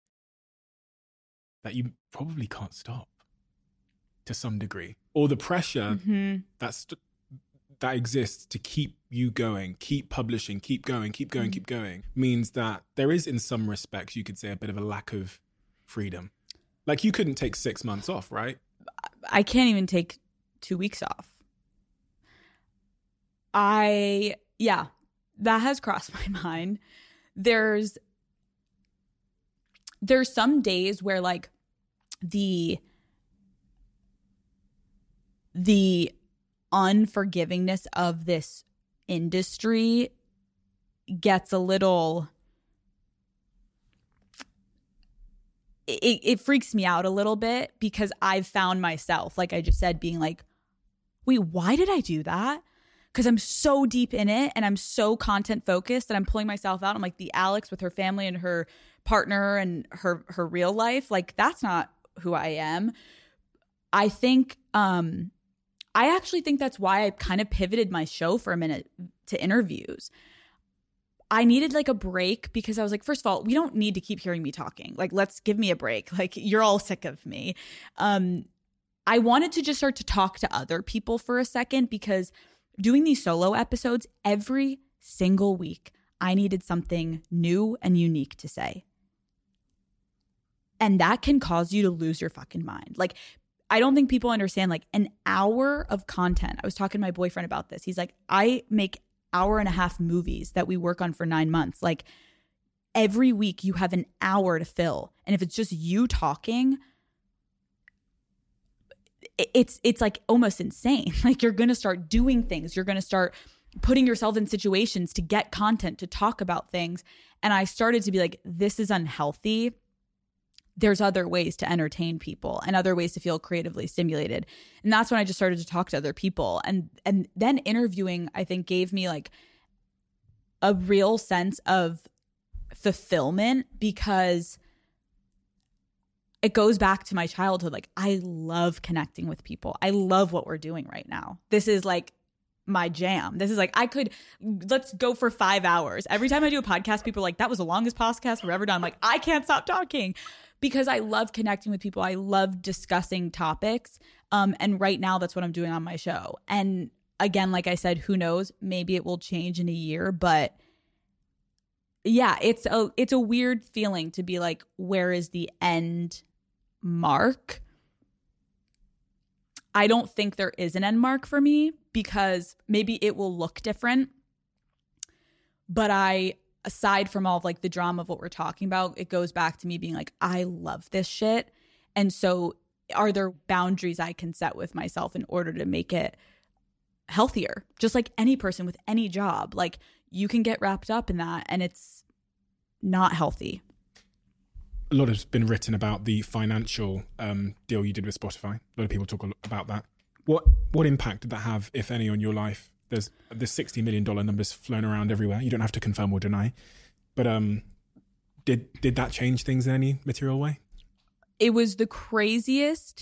D: that you probably can't stop to some degree? Or the pressure mm-hmm. that's that exists to keep you going, keep publishing, keep going, keep going, mm-hmm. keep going, means that there is, in some respects, you could say, a bit of a lack of freedom. Like you couldn't take six months off, right?
A: I can't even take two weeks off. I, yeah, that has crossed my mind. There's, there's some days where like the, the unforgivingness of this industry gets a little, it, it freaks me out a little bit because I've found myself, like I just said, being like, wait, why did I do that? Because I'm so deep in it and I'm so content focused and I'm pulling myself out. I'm like the Alex with her family and her partner and her her real life. Like that's not who I am. I think um I actually think that's why I kind of pivoted my show for a minute to interviews. I needed like a break because I was like, first of all, we don't need to keep hearing me talking. Like, let's give me a break. Like, you're all sick of me. Um, I wanted to just start to talk to other people for a second because doing these solo episodes every single week, I needed something new and unique to say. And that can cause you to lose your fucking mind. Like, I don't think people understand like an hour of content. I was talking to my boyfriend about this. He's like, I make hour and a half movies that we work on for nine months. Like every week you have an hour to fill. And if it's just you talking, it's, it's like almost insane. Like you're going to start doing things. You're going to start putting yourself in situations to get content, to talk about things. And I started to be like, this is unhealthy. There's other ways to entertain people and other ways to feel creatively stimulated. And that's when I just started to talk to other people. And and then interviewing, I think, gave me like a real sense of fulfillment because it goes back to my childhood. Like I love connecting with people. I love what we're doing right now. This is like my jam. This is like, I could, let's go for five hours. Every time I do a podcast, people are like, that was the longest podcast we've ever done. I'm like, I can't stop talking. Because I love connecting with people. I love discussing topics. Um, and right now, that's what I'm doing on my show. And again, like I said, who knows? Maybe it will change in a year. But yeah, it's a it's a weird feeling to be like, where is the end mark? I don't think there is an end mark for me because maybe it will look different. But I, aside from all of like the drama of what we're talking about, it goes back to me being like, I love this shit. And so are there boundaries I can set with myself in order to make it healthier? Just like any person with any job, like you can get wrapped up in that and it's not healthy.
D: A lot has been written about the financial um, deal you did with Spotify. A lot of people talk about that. What what impact did that have, if any, on your life? There's this sixty million dollars numbers flown around everywhere. You don't have to confirm or deny. But um, did did that change things in any material way?
A: It was the craziest,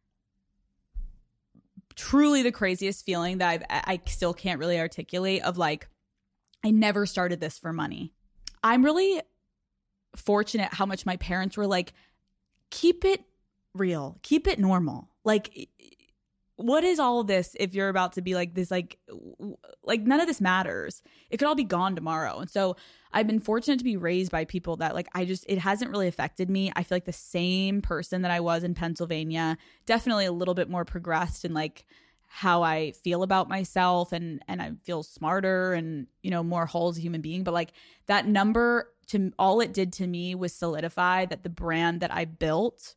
A: truly the craziest feeling that I've, I still can't really articulate of like, I never started this for money. I'm really fortunate how much my parents were like, keep it real, keep it normal. Like, what is all of this if you're about to be like this, like, like none of this matters. It could all be gone tomorrow. And so I've been fortunate to be raised by people that like, I just, it hasn't really affected me. I feel like the same person that I was in Pennsylvania, definitely a little bit more progressed in like how I feel about myself and, and I feel smarter and, you know, more whole as a human being. But like that number, to all it did to me was solidify that the brand that I built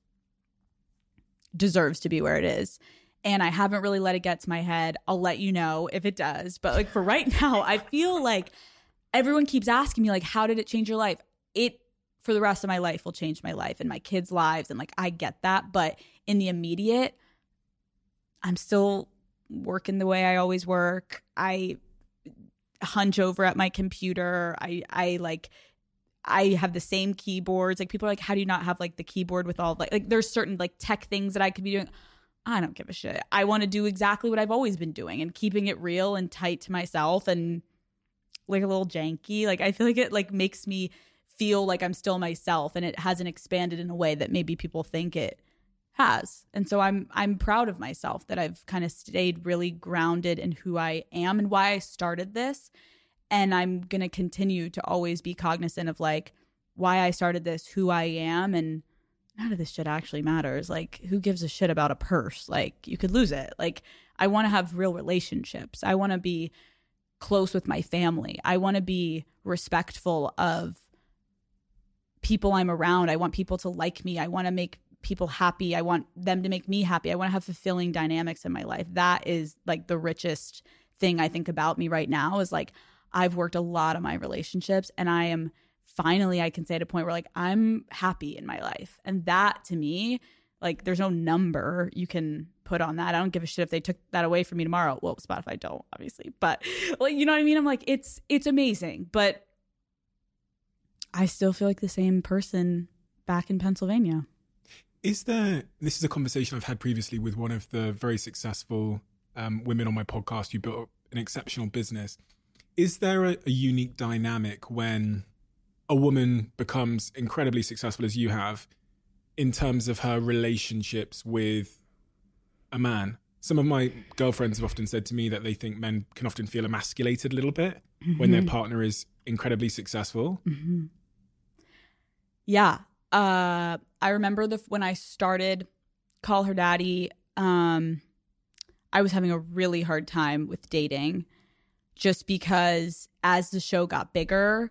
A: deserves to be where it is. And I haven't really let it get to my head. I'll let you know if it does. But like for right now, I feel like everyone keeps asking me like, how did it change your life? It, for the rest of my life, will change my life and my kids' lives. And like, I get that. But in the immediate, I'm still working the way I always work. I hunch over at my computer. I, I like... I have the same keyboards. Like people are like, how do you not have like the keyboard with all like, like there's certain like tech things that I could be doing. I don't give a shit. I want to do exactly what I've always been doing and keeping it real and tight to myself and like a little janky. Like I feel like it like makes me feel like I'm still myself and it hasn't expanded in a way that maybe people think it has. And so I'm I'm proud of myself that I've kind of stayed really grounded in who I am and why I started this. And I'm going to continue to always be cognizant of like why I started this, who I am, and none of this shit actually matters. Like, who gives a shit about a purse? Like, you could lose it. Like, I want to have real relationships. I want to be close with my family. I want to be respectful of people I'm around. I want people to like me. I want to make people happy. I want them to make me happy. I want to have fulfilling dynamics in my life. That is like the richest thing I think about me right now is like, I've worked a lot on my relationships and I am finally, I can say at a point where like I'm happy in my life. And that to me, like there's no number you can put on that. I don't give a shit if they took that away from me tomorrow. Well, Spotify don't, obviously. But like, you know what I mean? I'm like, it's it's amazing. But I still feel like the same person back in Pennsylvania.
D: Is there, this is a conversation I've had previously with one of the very successful um, women on my podcast who built an exceptional business. Is there a, a unique dynamic when a woman becomes incredibly successful as you have in terms of her relationships with a man? Some of my girlfriends have often said to me that they think men can often feel emasculated a little bit mm-hmm. when their partner is incredibly successful.
A: Mm-hmm. Yeah. Uh, I remember the when I started Call Her Daddy, um, I was having a really hard time with dating. Just because as the show got bigger,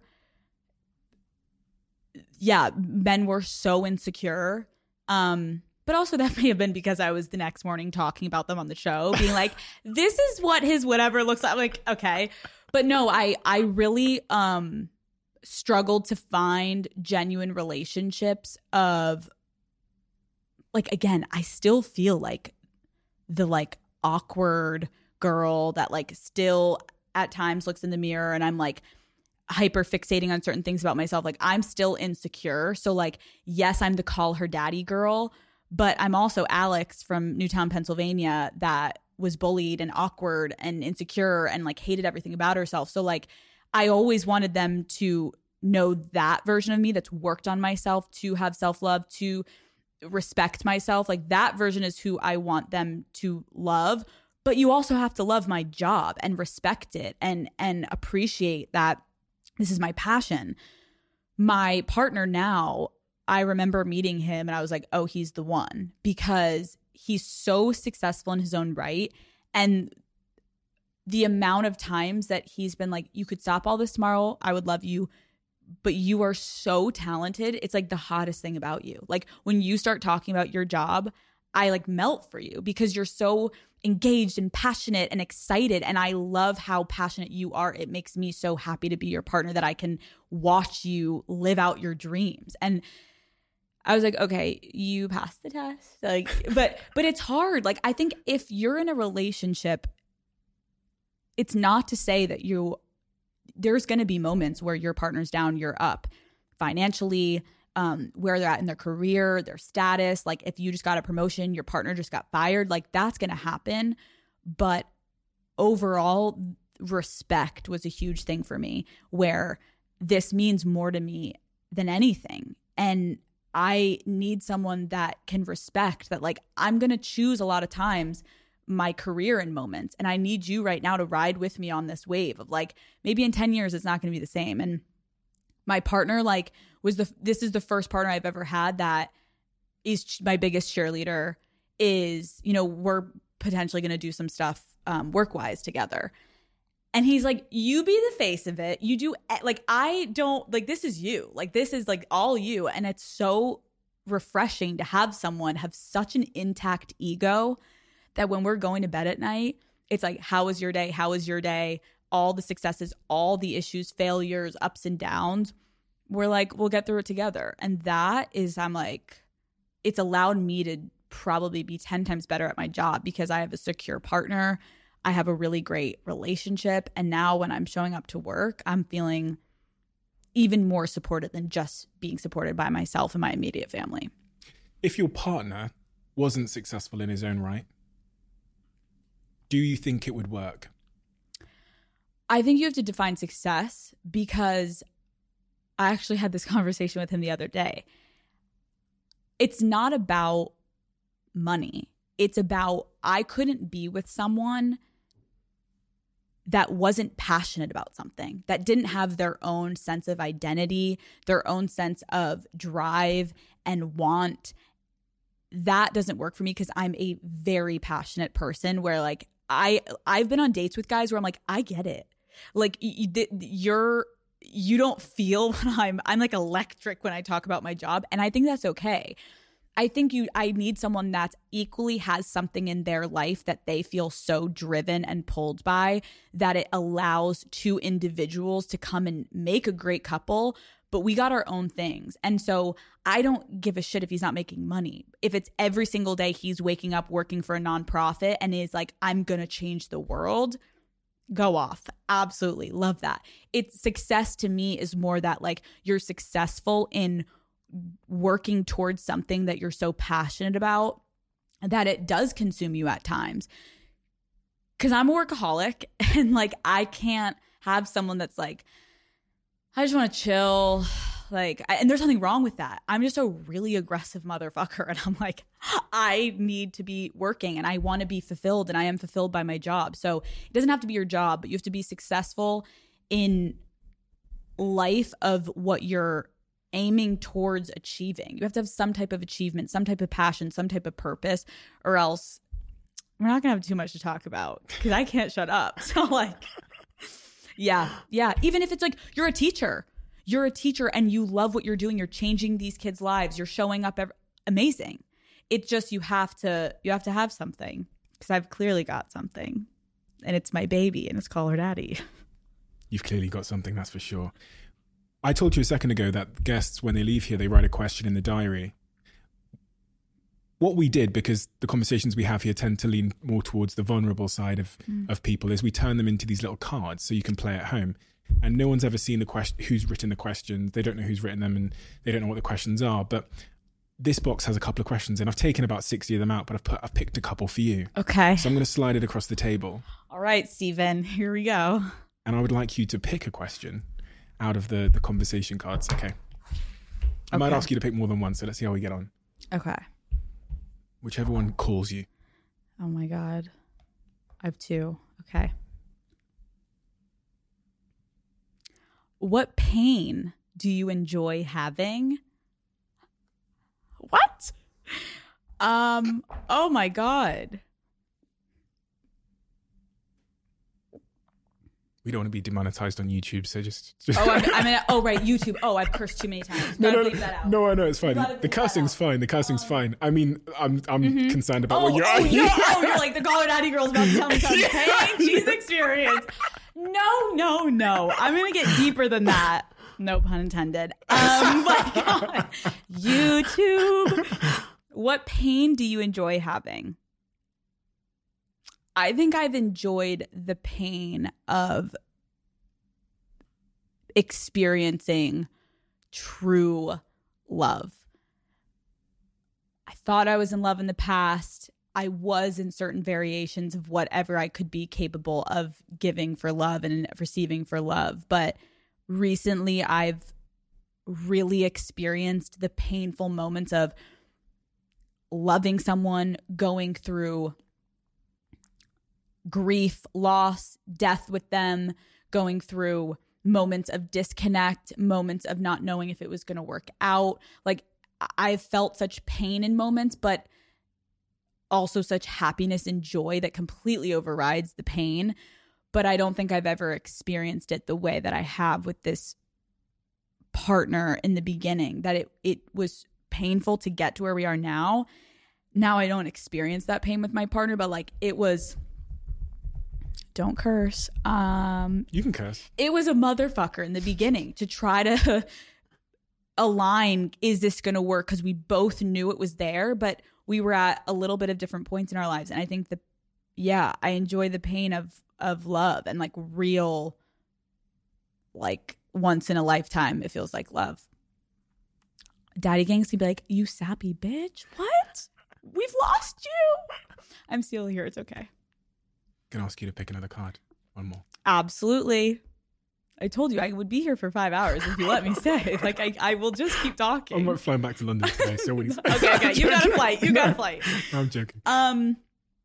A: yeah, men were so insecure. Um, but also that may have been because I was the next morning talking about them on the show, being like, this is what his whatever looks like. I'm like, okay. But no, I, I really um, struggled to find genuine relationships of like, again, I still feel like the like awkward girl that like still at times looks in the mirror and I'm like hyper fixating on certain things about myself. Like I'm still insecure. So like, yes, I'm the Call Her Daddy girl, but I'm also Alex from Newtown, Pennsylvania that was bullied and awkward and insecure and like hated everything about herself. So like, I always wanted them to know that version of me that's worked on myself, to have self-love, to respect myself. Like that version is who I want them to love. But you also have to love my job and respect it and and appreciate that this is my passion. my partner now, I remember meeting him and I was like, oh, he's the one, because he's so successful in his own right. And the amount of times that he's been like, you could stop all this tomorrow, I would love you, but you are so talented. It's like the hottest thing about you. Like when you start talking about your job, I like melt for you because you're so engaged and passionate and excited. And I love how passionate you are. It makes me so happy to be your partner, that I can watch you live out your dreams. And I was like, okay, you passed the test. Like, but but it's hard. Like, I think if you're in a relationship, it's not to say that you, there's going to be moments where your partner's down, you're up financially, um, where they're at in their career, their status. Like if you just got a promotion, your partner just got fired, like that's going to happen. But overall, respect was a huge thing for me, where this means more to me than anything. And I need someone that can respect that. Like I'm going to choose a lot of times my career in moments. And I need you right now to ride with me on this wave of like, maybe in ten years, it's not going to be the same. And my partner like was the, this is the first partner I've ever had that is my biggest cheerleader, is, you know, we're potentially going to do some stuff um, work-wise together. And he's like, you be the face of it. You do, like, I don't, like, this is you. Like, this is, like, all you. And it's so refreshing to have someone have such an intact ego that when we're going to bed at night, it's like, how was your day? How was your day? All the successes, all the issues, failures, ups and downs. We're like, we'll get through it together. And that is, I'm like, it's allowed me to probably be ten times better at my job because I have a secure partner. I have a really great relationship. And now when I'm showing up to work, I'm feeling even more supported than just being supported by myself and my immediate family.
D: If your partner wasn't successful in his own right, do you think it would work?
A: I think you have to define success, because I actually had this conversation with him the other day. It's not about money. It's about, I couldn't be with someone that wasn't passionate about something, that didn't have their own sense of identity, their own sense of drive and want. That doesn't work for me because I'm a very passionate person where like I I've been on dates with guys where I'm like, I get it. Like you, you're you don't feel when I'm I'm like electric when I talk about my job, and I think that's okay. I think you I need someone that equally has something in their life that they feel so driven and pulled by that it allows two individuals to come and make a great couple, but we got our own things. And so I don't give a shit if he's not making money. If it's every single day he's waking up working for a nonprofit and is like, I'm going to change the world, go off. Absolutely. Love that. It's success to me is more that like you're successful in working towards something that you're so passionate about that it does consume you at times. Because I'm a workaholic and like I can't have someone that's like, I just want to chill. Like, I, and there's nothing wrong with that. I'm just a really aggressive motherfucker. And I'm like, I need to be working and I want to be fulfilled, and I am fulfilled by my job. So it doesn't have to be your job, but you have to be successful in life of what you're aiming towards achieving. You have to have some type of achievement, some type of passion, some type of purpose, or else we're not going to have too much to talk about because I can't shut up. So like, yeah, yeah. Even if it's like you're a teacher, you're a teacher and you love what you're doing. You're changing these kids' lives. You're showing up. Every, amazing. It's just you have to you have to have something, because I've clearly got something, and it's my baby, and it's Call Her Daddy.
D: You've clearly got something, that's for sure. I told you a second ago that guests, when they leave here, they write a question in the diary. What we did, because the conversations we have here tend to lean more towards the vulnerable side of, mm. of people, is we turn them into these little cards so you can play at home. And no one's ever seen the question, who's written the questions. They don't know who's written them and they don't know what the questions are. But this box has a couple of questions, and I've taken about sixty of them out, but I've put, I've picked a couple for you.
A: Okay.
D: So I'm going to slide it across the table.
A: All right, Stephen, here we go.
D: And I would like you to pick a question out of the, the conversation cards. Okay. I okay. might ask you to pick more than one, so let's see how we get on.
A: Okay.
D: Whichever one calls you.
A: Oh my God. I have two. Okay. What pain do you enjoy having? What? Um, oh my God.
D: We don't want to be demonetized on YouTube, so just... just
A: oh, I'm, I'm in, oh, right, YouTube. Oh, I've cursed too many times.
D: No,
A: Gotta
D: no,
A: bleep that out.
D: no, I know, it's fine.
A: Gotta
D: The
A: bleep
D: cursing's
A: that out.
D: fine. The cursing's
A: Um,
D: fine. I mean, I'm I'm
A: Mhm.
D: concerned about
A: Oh,
D: what you're...
A: oh, no, oh, you're like the Caller Daddy girl's about to tell me something. Paying cheese experience. No, no, no. I'm going to get deeper than that. No pun intended. Um, my God. YouTube. What pain do you enjoy having? I think I've enjoyed the pain of experiencing true love. I thought I was in love in the past. I was in certain variations of whatever I could be capable of giving for love and receiving for love. But recently I've really experienced the painful moments of loving someone, going through grief, loss, death with them, going through moments of disconnect, moments of not knowing if it was going to work out. Like, I've felt such pain in moments, but also such happiness and joy that completely overrides the pain. But I don't think I've ever experienced it the way that I have with this partner in the beginning, that it it was painful to get to where we are now. Now I don't experience that pain with my partner, but like it was... Don't curse. Um,
D: You can curse.
A: It was a motherfucker in the beginning to try to align, is this going to work? Because we both knew it was there, but we were at a little bit of different points in our lives. And I think the, yeah, I enjoy the pain of, of love and like real, like once in a lifetime, it feels like love. Daddy Gang's gonna be like, you sappy bitch. What? We've lost you. I'm still here. It's okay.
D: Can ask you to pick another card. One more.
A: Absolutely. I told you I would be here for five hours if you let me stay. Like, I, I will just keep talking.
D: I'm not flying back to London today, so what do you
A: okay, okay. You got a flight. You got a flight.
D: I'm joking.
A: Um.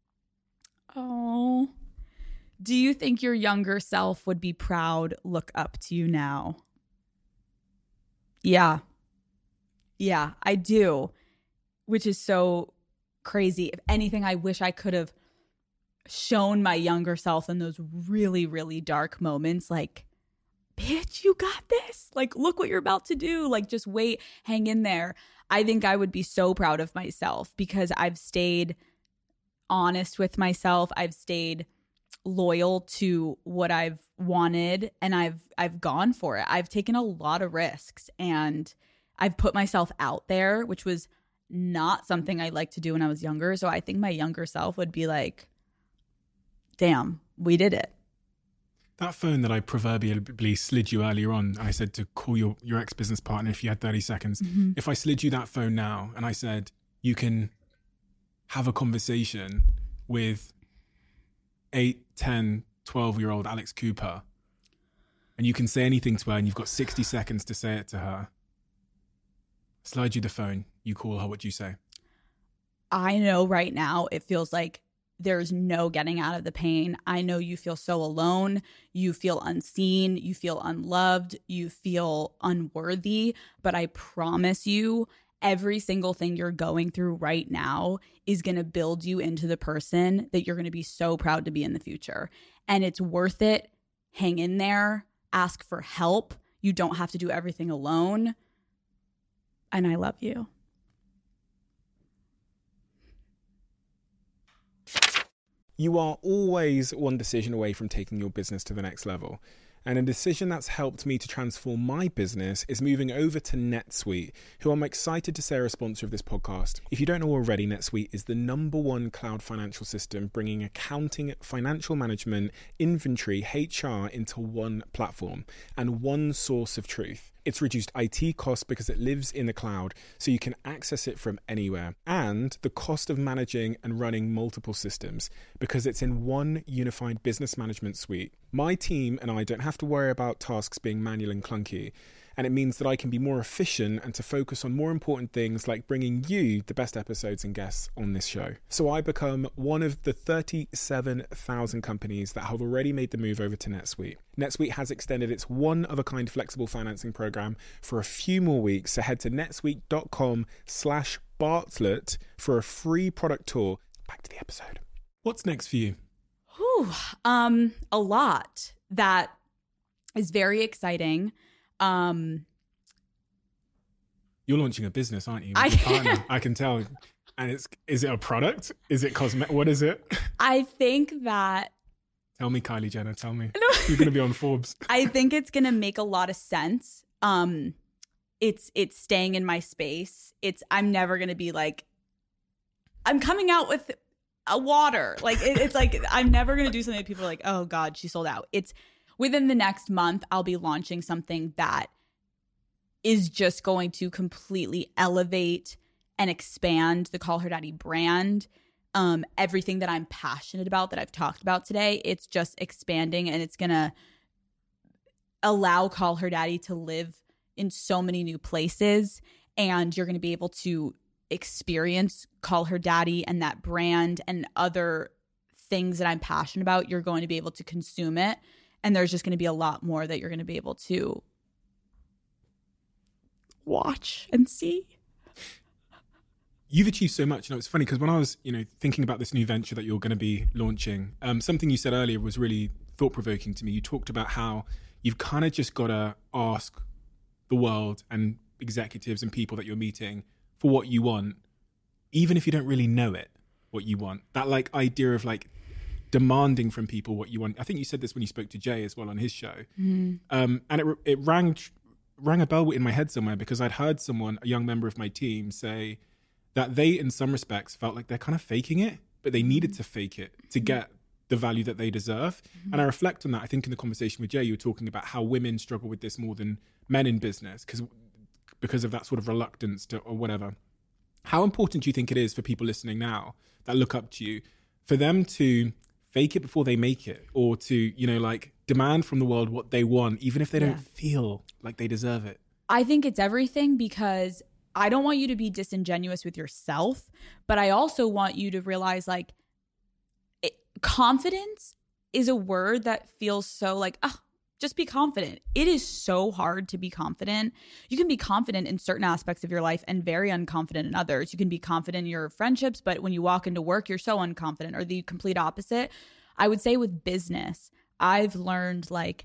A: Oh. Do you think your younger self would be proud, look up to you now? Yeah. Yeah, I do. Which is so crazy. If anything, I wish I could have shown my younger self in those really, really dark moments, like, bitch, you got this. Like, look what you're about to do. Like, just wait, hang in there. I think I would be so proud of myself because I've stayed honest with myself. I've stayed loyal to what I've wanted, and I've I've gone for it. I've taken a lot of risks, and I've put myself out there, which was not something I liked to do when I was younger. So I think my younger self would be like, damn, we did it.
D: That phone that I proverbially slid you earlier on, I said to call your, your ex-business partner if you had thirty seconds.
A: Mm-hmm.
D: If I slid you that phone now and I said, you can have a conversation with eight, ten, twelve-year-old Alex Cooper, and you can say anything to her and you've got sixty seconds to say it to her. Slide you the phone, you call her, what do you say?
A: I know right now it feels like there's no getting out of the pain. I know you feel so alone. You feel unseen. You feel unloved. You feel unworthy. But I promise you, every single thing you're going through right now is going to build you into the person that you're going to be so proud to be in the future. And it's worth it. Hang in there. Ask for help. You don't have to do everything alone. And I love you.
D: You are always one decision away from taking your business to the next level. And a decision that's helped me to transform my business is moving over to NetSuite, who I'm excited to say are a sponsor of this podcast. If you don't know already, NetSuite is the number one cloud financial system, bringing accounting, financial management, inventory, H R into one platform and one source of truth. It's reduced I T costs because it lives in the cloud, so you can access it from anywhere. And the cost of managing and running multiple systems because it's in one unified business management suite. My team and I don't have to worry about tasks being manual and clunky. and it means that I can be more efficient and to focus on more important things like bringing you the best episodes and guests on this show. So I become one of the thirty-seven thousand companies that have already made the move over to NetSuite. NetSuite has extended its one-of-a-kind flexible financing program for a few more weeks, so head to netsuite.com slash Bartlett for a free product tour. Back to the episode. What's next for you?
A: Whew, um, a lot that is very exciting. Um,
D: You're launching a business, aren't you?
A: I
D: With your partner, I can tell. And it's is it a product? Is it cosmetic? What is it?
A: I think that.
D: Tell me, Kylie Jenner. Tell me. You're going to be on Forbes.
A: I think it's going to make a lot of sense. Um, it's it's staying in my space. It's I'm never going to be like, I'm coming out with a water. Like it, it's like I'm never going to do something that people are like, oh God, she sold out. It's within the next month, I'll be launching something that is just going to completely elevate and expand the Call Her Daddy brand. Um, everything that I'm passionate about that I've talked about today, it's just expanding, and it's going to allow Call Her Daddy to live in so many new places, and you're going to be able to experience Call Her Daddy and that brand and other things that I'm passionate about. You're going to be able to consume it, and there's just going to be a lot more that you're going to be able to watch and see.
D: You've achieved so much. You know, it's funny because when I was, you know, thinking about this new venture that you're going to be launching, um, something you said earlier was really thought-provoking to me. You talked about how you've kind of just got to ask the world and executives and people that you're meeting for what you want, even if you don't really know it, what you want. That like idea of like demanding from people what you want. I think you said this when you spoke to Jay as well on his show. Mm. Um, and it it rang rang a bell in my head somewhere because I'd heard someone, a young member of my team, say that they, in some respects, felt like they're kind of faking it, but they needed to fake it to get the value that they deserve. Mm-hmm. And I reflect on that. I think in the conversation with Jay, you were talking about how women struggle with this more than men in business because because of that sort of reluctance to or whatever. How important do you think it is for people listening now that look up to you, for them to fake it before they make it, or to, you know, like demand from the world what they want, even if they yeah. don't feel like they deserve it?
A: I think it's everything, because I don't want you to be disingenuous with yourself, but I also want you to realize like it, confidence is a word that feels so like, oh, just be confident. It is so hard to be confident. You can be confident in certain aspects of your life and very unconfident in others. You can be confident in your friendships, but when you walk into work, you're so unconfident, or the complete opposite. I would say with business, I've learned like,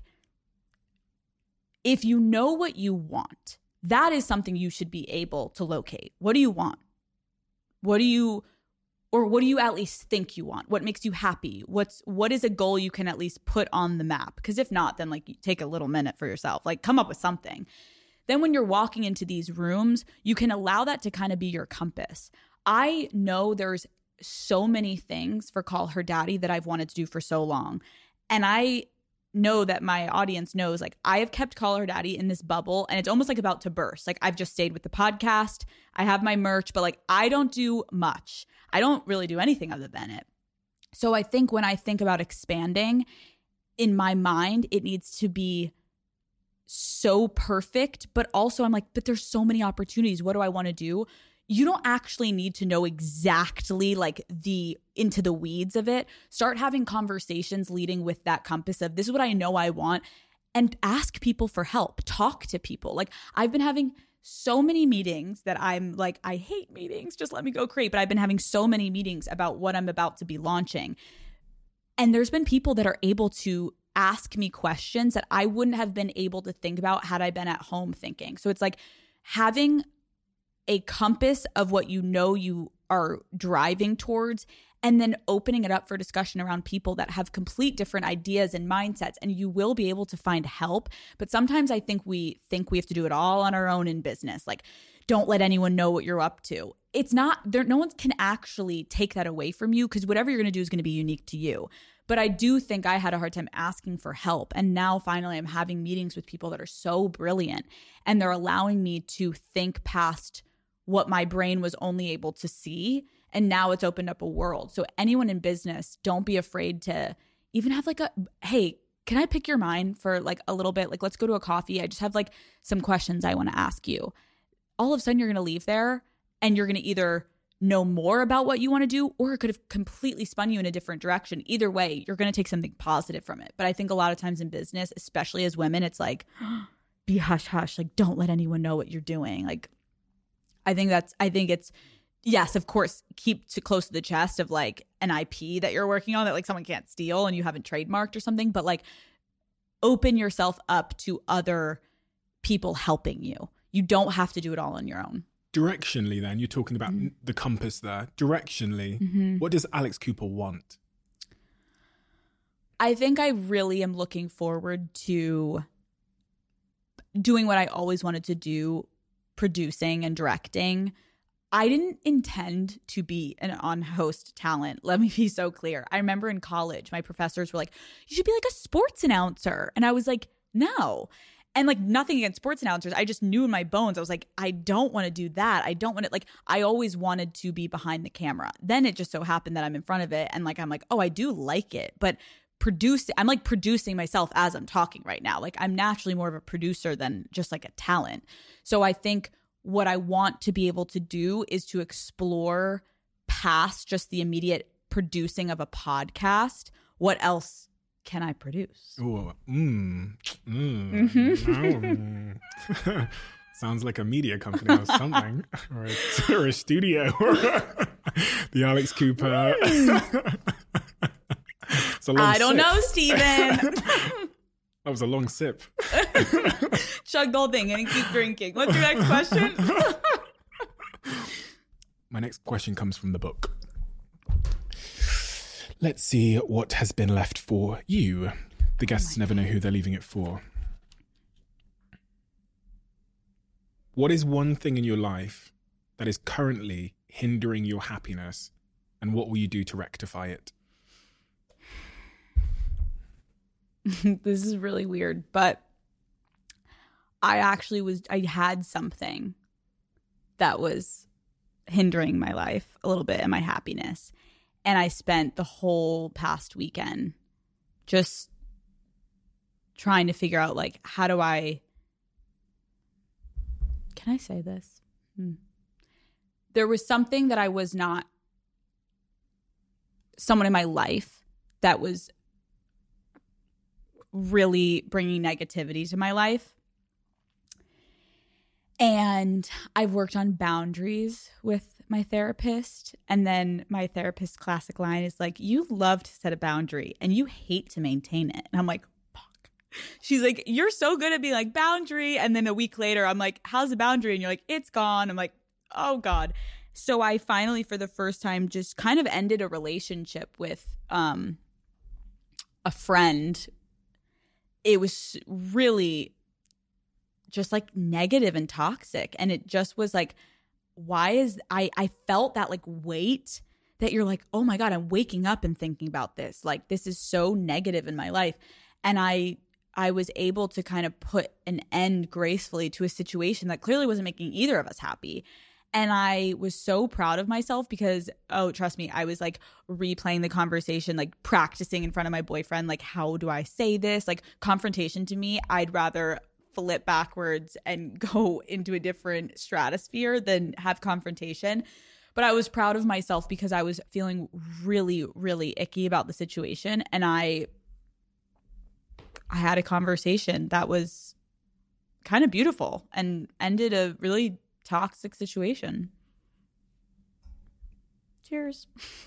A: if you know what you want, that is something you should be able to locate. What do you want? What do you, or what do you at least think you want? What makes you happy? What's, what is a goal you can at least put on the map? Because if not, then like you take a little minute for yourself, like come up with something. Then when you're walking into these rooms, you can allow that to kind of be your compass. I know there's so many things for Call Her Daddy that I've wanted to do for so long. And I know that my audience knows, like, I have kept Call Her Daddy in this bubble, and it's almost like about to burst. Like, I've just stayed with the podcast. I have my merch, but like, I don't do much. I don't really do anything other than it. So I think when I think about expanding, in my mind, it needs to be so perfect, but also I'm like, but there's so many opportunities. What do I want to do? You don't actually need to know exactly like the into the weeds of it. Start having conversations leading with that compass of, this is what I know I want, and ask people for help. Talk to people. Like, I've been having so many meetings that I'm like, I hate meetings, just let me go create. But I've been having so many meetings about what I'm about to be launching. And there's been people that are able to ask me questions that I wouldn't have been able to think about had I been at home thinking. So it's like having a compass of what you know you are driving towards, and then opening it up for discussion around people that have complete different ideas and mindsets, and you will be able to find help. But sometimes I think we think we have to do it all on our own in business. Like, don't let anyone know what you're up to. It's not there. No one can actually take that away from you, because whatever you're going to do is going to be unique to you. But I do think I had a hard time asking for help. And now finally I'm having meetings with people that are so brilliant, and they're allowing me to think past what my brain was only able to see. And now it's opened up a world. So anyone in business, don't be afraid to even have like a, hey, can I pick your mind for like a little bit? Like, let's go to a coffee. I just have like some questions I want to ask you. All of a sudden you're going to leave there and you're going to either know more about what you want to do, or it could have completely spun you in a different direction. Either way, you're going to take something positive from it. But I think a lot of times in business, especially as women, it's like, be hush hush. Like, don't let anyone know what you're doing. Like, I think that's, I think it's, yes, of course, keep to close to the chest of like an I P that you're working on that like someone can't steal and you haven't trademarked or something. But like, open yourself up to other people helping you. You don't have to do it all on your own.
D: Directionally, then, you're talking about mm-hmm. the compass there. Directionally, mm-hmm. what does Alex Cooper want?
A: I think I really am looking forward to doing what I always wanted to do, producing and directing. I didn't intend to be an on-host talent. Let me be so clear. I remember in college, my professors were like, you should be like a sports announcer. And I was like, no. And like nothing against sports announcers. I just knew in my bones, I was like, I don't want to do that. I don't want to, like, I always wanted to be behind the camera. Then it just so happened that I'm in front of it. And like, I'm like, oh, I do like it. But producing, I'm like producing myself as I'm talking right now. Like, I'm naturally more of a producer than just like a talent. So I think what I want to be able to do is to explore past just the immediate producing of a podcast. What else can I produce?
D: Ooh, mm, mm, mm. Sounds like a media company or something, or, a, or a studio, the Alex Cooper. It's a long
A: I don't
D: sip.
A: know, Steven.
D: That was a long sip.
A: Chug the whole thing and keep drinking. What's your next question?
D: My next question comes from the book. Let's see what has been left for you. The guests oh never know who they're leaving it for. What is one thing in your life that is currently hindering your happiness, and what will you do to rectify it?
A: This is really weird, but I actually was, I had something that was hindering my life a little bit and my happiness. And I spent the whole past weekend just trying to figure out, like, how do I, can I say this? Hmm. There was something that I was not, someone in my life that was really bringing negativity to my life. And I've worked on boundaries with my therapist. And then my therapist's classic line is like, you love to set a boundary and you hate to maintain it. And I'm like, fuck. She's like, you're so good at being like, boundary. And then a week later, I'm like, how's the boundary? And you're like, it's gone. I'm like, oh God. So I finally, for the first time, just kind of ended a relationship with um, a friend. It was really just like negative and toxic. And it just was like, why is I, I felt that like weight that you're like, oh my God, I'm waking up and thinking about this. Like, this is so negative in my life. And I, I was able to kind of put an end gracefully to a situation that clearly wasn't making either of us happy. And I was so proud of myself because, oh, trust me, I was like replaying the conversation, like practicing in front of my boyfriend. Like, how do I say this? Like, confrontation to me, I'd rather flip backwards and go into a different stratosphere than have confrontation. But I was proud of myself because I was feeling really, really icky about the situation. And I, I had a conversation that was kind of beautiful and ended a really toxic situation. Cheers.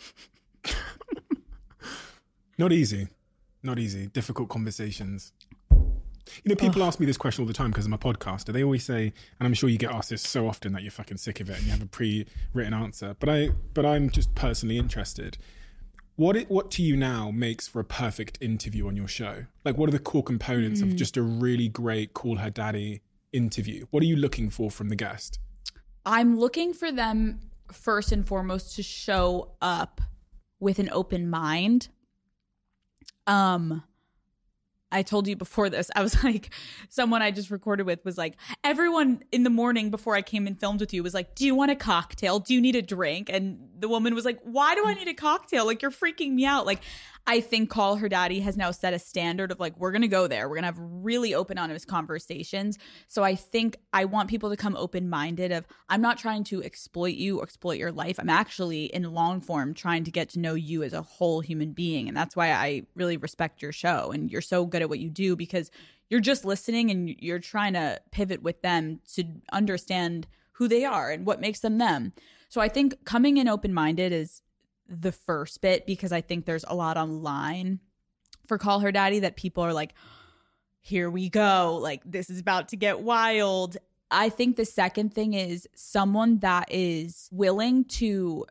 D: Not easy. Not easy. Difficult conversations. You know, people oh. ask me this question all the time because I'm a podcaster. They always say, and I'm sure you get asked this so often that you're fucking sick of it and you have a pre-written answer. But I, but I'm just personally interested. What it, what to you now makes for a perfect interview on your show? Like, what are the core components mm. of just a really great Call Her Daddy interview? What are you looking for from the guest?
A: I'm looking for them first and foremost to show up with an open mind. Um. I told you before this, I was like, someone I just recorded with was like, everyone in the morning before I came and filmed with you was like, do you want a cocktail? Do you need a drink? And the woman was like, why do I need a cocktail? Like, you're freaking me out. Like, I think Call Her Daddy has now set a standard of like, we're going to go there. We're going to have really open, honest conversations. So I think I want people to come open-minded of, I'm not trying to exploit you or exploit your life. I'm actually in long form trying to get to know you as a whole human being. And that's why I really respect your show. And you're so good at what you do because you're just listening and you're trying to pivot with them to understand who they are and what makes them them. So I think coming in open-minded is the first bit, because I think there's a lot online for Call Her Daddy that people are like, here we go, like this is about to get wild. I think the second thing is someone that is willing to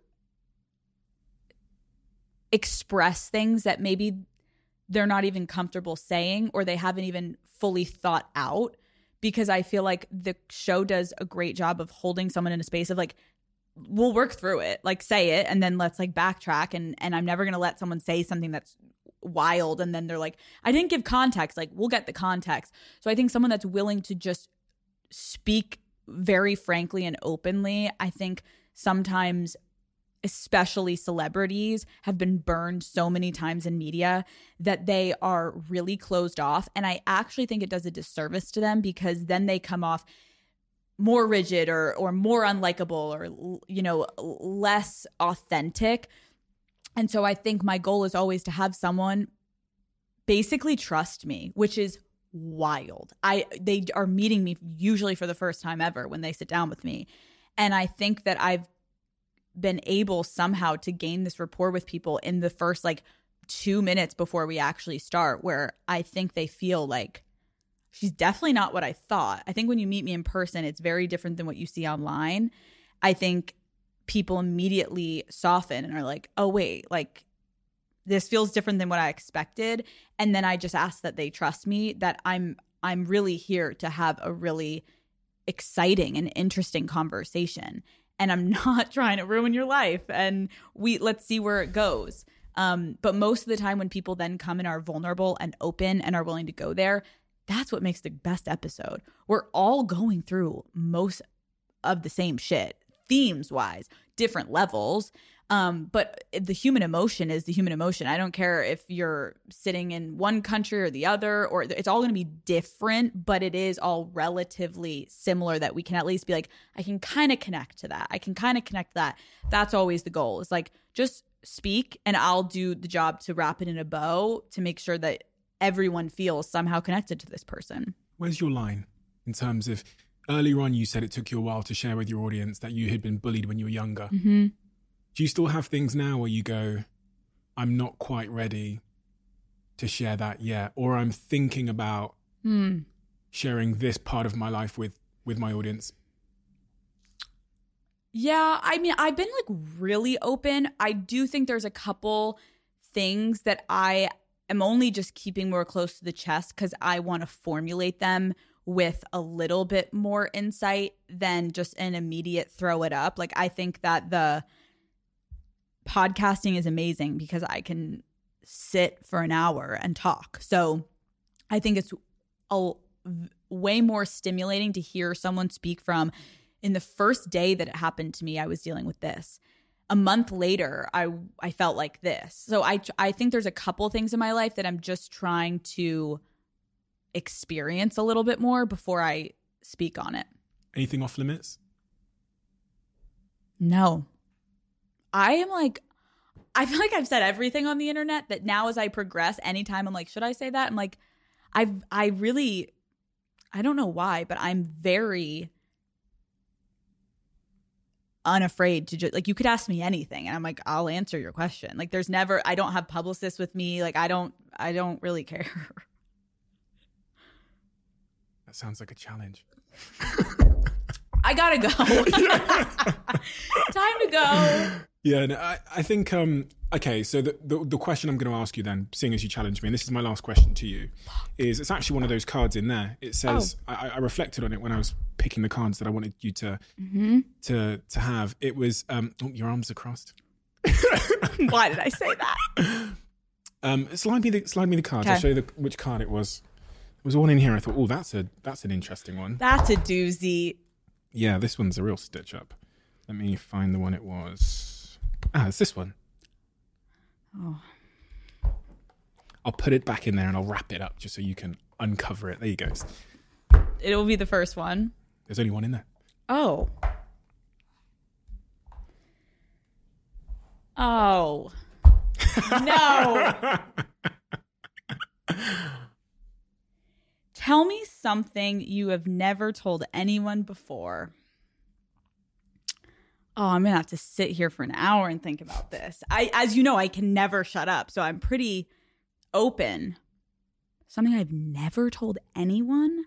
A: express things that maybe they're not even comfortable saying or they haven't even fully thought out, because I feel like the show does a great job of holding someone in a space of like, we'll work through it, like say it and then let's like backtrack, and and I'm never going to let someone say something that's wild and then they're like, I didn't give context. Like, we'll get the context. So I think someone that's willing to just speak very frankly and openly. I think sometimes especially celebrities have been burned so many times in media that they are really closed off, and I actually think it does a disservice to them, because then they come off more rigid or or more unlikable or, you know, less authentic. And so I think my goal is always to have someone basically trust me, which is wild. I they are meeting me usually for the first time ever when they sit down with me. And I think that I've been able somehow to gain this rapport with people in the first like two minutes before we actually start, where I think they feel like, she's definitely not what I thought. I think when you meet me in person, it's very different than what you see online. I think people immediately soften and are like, oh, wait, like this feels different than what I expected. And then I just ask that they trust me, that I'm I'm really here to have a really exciting and interesting conversation. And I'm not trying to ruin your life. And we let's see where it goes. Um, but most of the time when people then come and are vulnerable and open and are willing to go there, that's what makes the best episode. We're all going through most of the same shit, themes wise, different levels. Um, but the human emotion is the human emotion. I don't care if you're sitting in one country or the other, or it's all going to be different, but it is all relatively similar, that we can at least be like, I can kind of connect to that. I can kind of connect to that. That's always the goal. It's like, just speak and I'll do the job to wrap it in a bow to make sure that everyone feels somehow connected to this person.
D: Where's your line in terms of, earlier on you said it took you a while to share with your audience that you had been bullied when you were younger.
A: Mm-hmm.
D: Do you still have things now where you go, I'm not quite ready to share that yet, or I'm thinking about
A: mm.
D: sharing this part of my life with, with my audience?
A: Yeah, I mean, I've been like really open. I do think there's a couple things that I am only just keeping more close to the chest because I want to formulate them with a little bit more insight than just an immediate throw it up. Like, I think that the podcasting is amazing because I can sit for an hour and talk. So I think it's a, way more stimulating to hear someone speak from, in the first day that it happened to me, I was dealing with this. A month later, I I felt like this. So I I think there's a couple things in my life that I'm just trying to experience a little bit more before I speak on it.
D: Anything off limits?
A: No. I am like, I feel like I've said everything on the internet, that now as I progress, anytime I'm like, should I say that? I'm like, I've, I really, I don't know why, but I'm very unafraid to just, like, you could ask me anything and I'm like, I'll answer your question. Like, there's never, I don't have publicists with me. Like, I don't, I don't really care.
D: That sounds like a challenge.
A: I gotta go. Time to go.
D: Yeah, no, I, I think, um, okay, so the, the, the question I'm going to ask you then, seeing as you challenged me, and this is my last question to you, is it's actually one of those cards in there. It says, oh. I, I reflected on it when I was picking the cards that I wanted you to
A: mm-hmm.
D: to to have. It was, um, oh, your arms are crossed.
A: Why did I say that?
D: Um, slide me the slide me the cards.
A: Okay.
D: I'll show you the, which card it was. There was one in here. I thought, oh, that's a that's an interesting one.
A: That's a doozy.
D: Yeah, this one's a real stitch up. Let me find the one it was. Ah, it's this one.
A: Oh.
D: I'll put it back in there and I'll wrap it up just so you can uncover it. There you go.
A: It'll be the first one.
D: There's only one in there.
A: Oh. Oh. No. Tell me something you have never told anyone before. Oh, I'm going to have to sit here for an hour and think about this. I, as you know, I can never shut up, so I'm pretty open. Something I've never told anyone?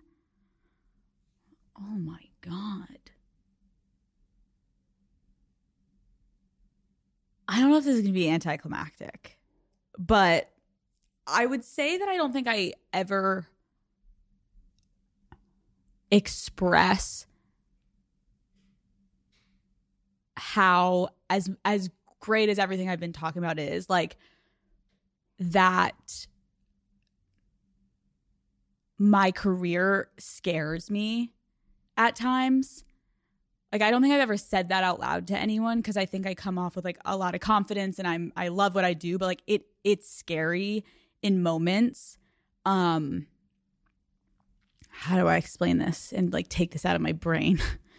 A: Oh my God. I don't know if this is going to be anticlimactic, but I would say that I don't think I ever express how as as great as everything I've been talking about is, like, that my career scares me at times. Like, I don't think I've ever said that out loud to anyone because I think I come off with like a lot of confidence and I'm I love what I do, but like it it's scary in moments. Um how do I explain this and like take this out of my brain?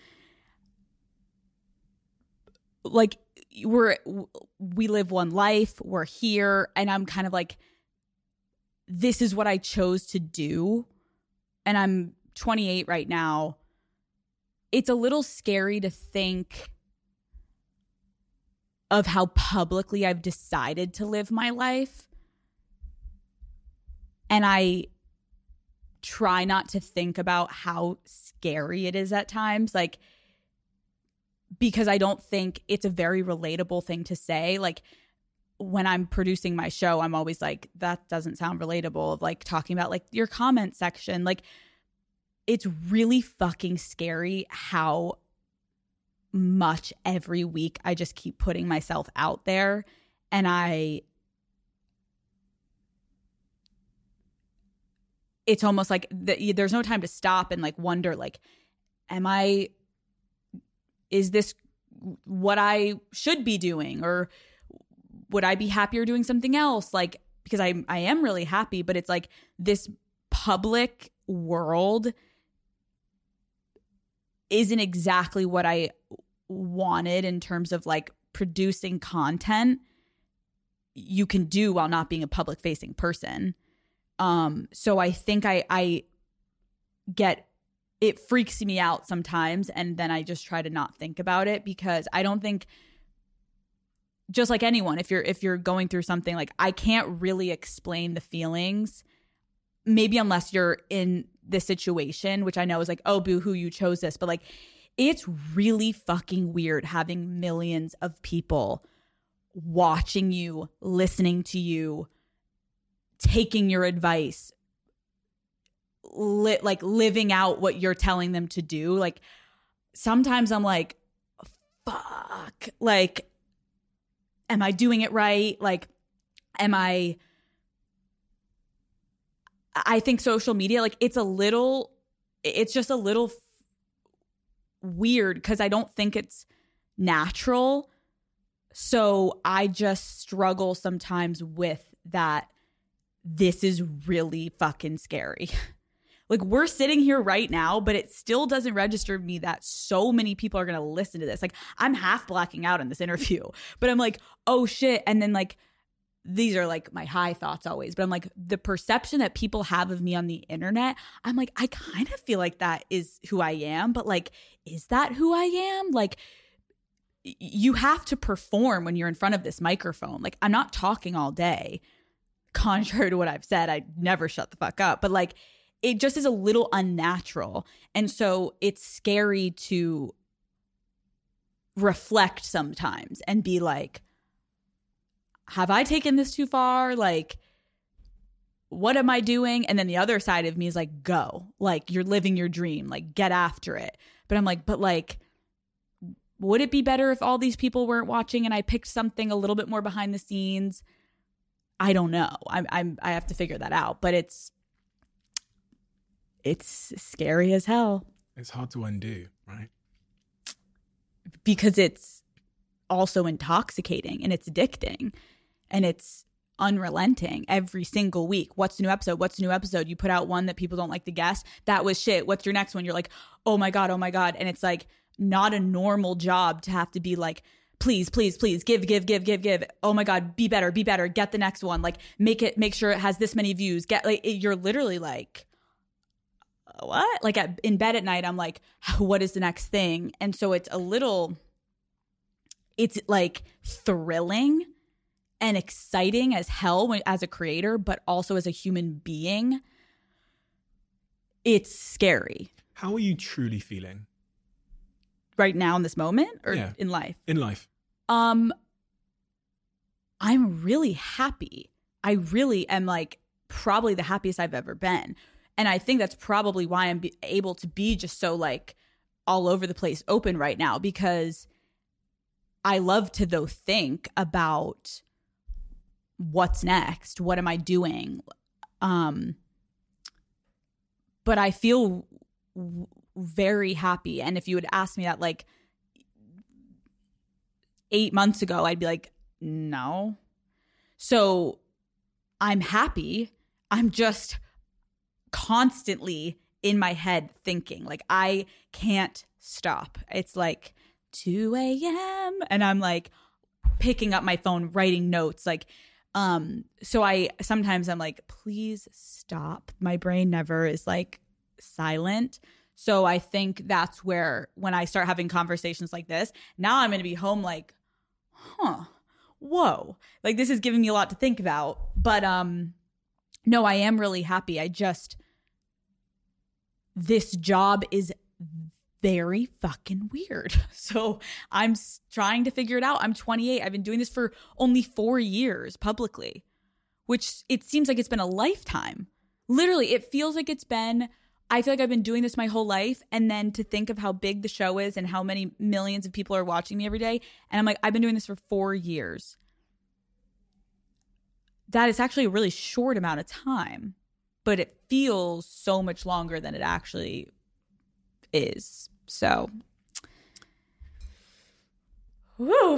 A: Like, we're we live one life, we're here, and I'm kind of like, this is what I chose to do, and I'm twenty-eight right now. It's a little scary to think of how publicly I've decided to live my life, and I try not to think about how scary it is at times, like, because I don't think it's a very relatable thing to say. Like, when I'm producing my show, I'm always like, that doesn't sound relatable, of like talking about like your comment section. Like, it's really fucking scary how much every week I just keep putting myself out there, and I it's almost like the, there's no time to stop and like wonder, like, am I is this what I should be doing, or would I be happier doing something else? Like, because I I am really happy, but it's like this public world isn't exactly what I wanted in terms of like producing content you can do while not being a public facing person. Um, so I think I I get it freaks me out sometimes, and then I just try to not think about it, because I don't think, just like anyone, if you're if you're going through something, like, I can't really explain the feelings, maybe unless you're in this situation, which I know is like, oh, boo hoo, you chose this, but like, it's really fucking weird having millions of people watching you, listening to you, taking your advice, Li- like living out what you're telling them to do. Like, sometimes I'm like, fuck, like, am I doing it right? Like, am I I think social media, like, it's a little it's just a little f- weird because I don't think it's natural. So I just struggle sometimes with that. This is really fucking scary. Like, we're sitting here right now, but it still doesn't register to me that so many people are going to listen to this. Like, I'm half blacking out in this interview, but I'm like, oh shit. And then like, these are like my high thoughts always, but I'm like, the perception that people have of me on the internet, I'm like, I kind of feel like that is who I am, but like, is that who I am? Like, you have to perform when you're in front of this microphone. Like, I'm not talking all day. Contrary to what I've said, I never shut the fuck up, but like, it just is a little unnatural. And so it's scary to reflect sometimes and be like, have I taken this too far? Like, what am I doing? And then the other side of me is like, go, like, you're living your dream, like, get after it. But I'm like, but like, would it be better if all these people weren't watching and I picked something a little bit more behind the scenes? I don't know. I'm, I'm, I have to figure that out, but it's, it's scary as hell.
D: It's hard to undo, right?
A: Because it's also intoxicating and it's addicting. And it's unrelenting every single week. What's the new episode? What's the new episode? You put out one that people don't like the guest. That was shit. What's your next one? You're like, oh my God, oh my God. And it's like not a normal job to have to be like, please, please, please give, give, give, give, give. Oh my God, be better, be better. Get the next one. Like make it, make sure it has this many views. Get like, it, you're literally like, what? Like at, in bed at night, I'm like, what is the next thing? And so it's a little, it's like thrilling and exciting as hell when, as a creator, but also as a human being. It's scary.
D: How are you truly feeling?
A: Right now in this moment or
D: yeah.
A: in life?
D: In life.
A: Um, I'm really happy. I really am like probably the happiest I've ever been. And I think that's probably why I'm be- able to be just so like all over the place open right now, because I love to though think about what's next. What am I doing? Um, but I feel w- very happy. And if you would ask me that like eight months ago, I'd be like, no. So I'm happy. I'm just constantly in my head thinking, like I can't stop. It's like two a.m. and I'm like picking up my phone, writing notes. Like, um, so I sometimes I'm like, please stop. My brain never is like silent. So I think that's where when I start having conversations like this, now I'm going to be home like, huh, whoa, like this is giving me a lot to think about. But um, no, I am really happy. I just, this job is very fucking weird. So I'm s- trying to figure it out. I'm twenty-eight. I've been doing this for only four years publicly, which it seems like it's been a lifetime. Literally, it feels like it's been, I feel like I've been doing this my whole life. And then to think of how big the show is and how many millions of people are watching me every day. And I'm like, I've been doing this for four years. That is actually a really short amount of time, but it feels so much longer than it actually is. So, woo.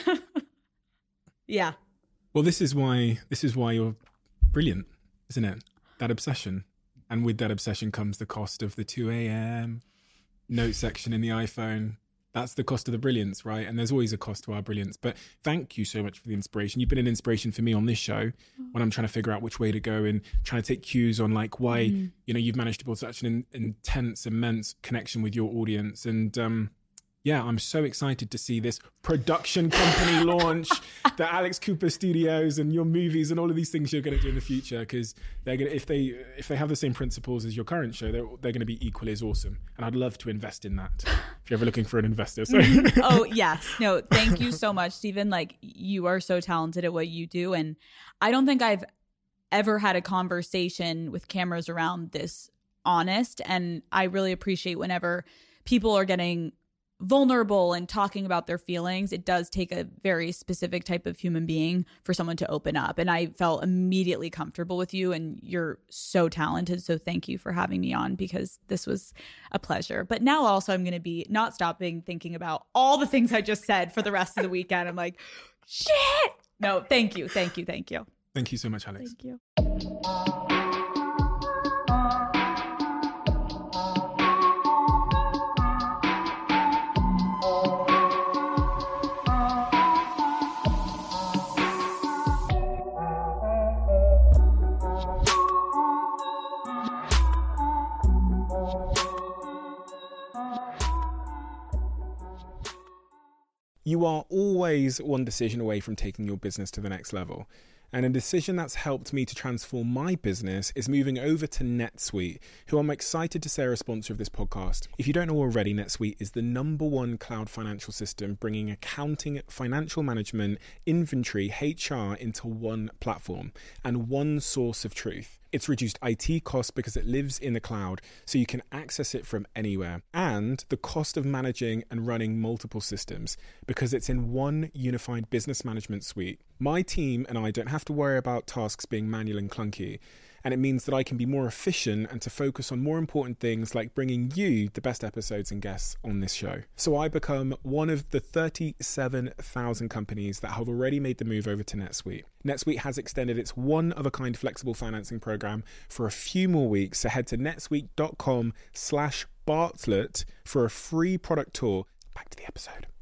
A: Yeah.
D: Well, this is why this is why you're brilliant, isn't it? That obsession. And with that obsession comes the cost of the two a.m. note section in the iPhone. That's the cost of the brilliance, right? And there's always a cost to our brilliance. But thank you so much for the inspiration. You've been an inspiration for me on this show when I'm trying to figure out which way to go and trying to take cues on like why, mm. you know, you've managed to build such an in- intense, immense connection with your audience. And um, yeah, I'm so excited to see this production company launch, the Alex Cooper Studios and your movies and all of these things you're going to do in the future, because they're going to, if they if they have the same principles as your current show, they're they're going to be equally as awesome. And I'd love to invest in that if you're ever looking for an investor. So.
A: Oh yes, no, thank you so much, Stephen. Like you are so talented at what you do, and I don't think I've ever had a conversation with cameras around this honest, and I really appreciate whenever people are getting vulnerable and talking about their feelings. It does take a very specific type of human being for someone to open up. And I felt immediately comfortable with you, and you're so talented. So thank you for having me on, because this was a pleasure. But now also I'm going to be not stopping thinking about all the things I just said for the rest of the weekend. I'm like, shit. No, thank you. Thank you. Thank you.
D: Thank you so much, Alex.
A: Thank you.
D: You are always one decision away from taking your business to the next level. And a decision that's helped me to transform my business is moving over to NetSuite, who I'm excited to say are a sponsor of this podcast. If you don't know already, NetSuite is the number one cloud financial system, bringing accounting, financial management, inventory, H R into one platform and one source of truth. It's reduced I T costs because it lives in the cloud, so you can access it from anywhere. And the cost of managing and running multiple systems because it's in one unified business management suite. My team and I don't have to worry about tasks being manual and clunky, and it means that I can be more efficient and to focus on more important things like bringing you the best episodes and guests on this show. So I become one of the thirty-seven thousand companies that have already made the move over to NetSuite. NetSuite has extended its one-of-a-kind flexible financing program for a few more weeks, so head to netsuite.com slash Bartlett for a free product tour. Back to the episode.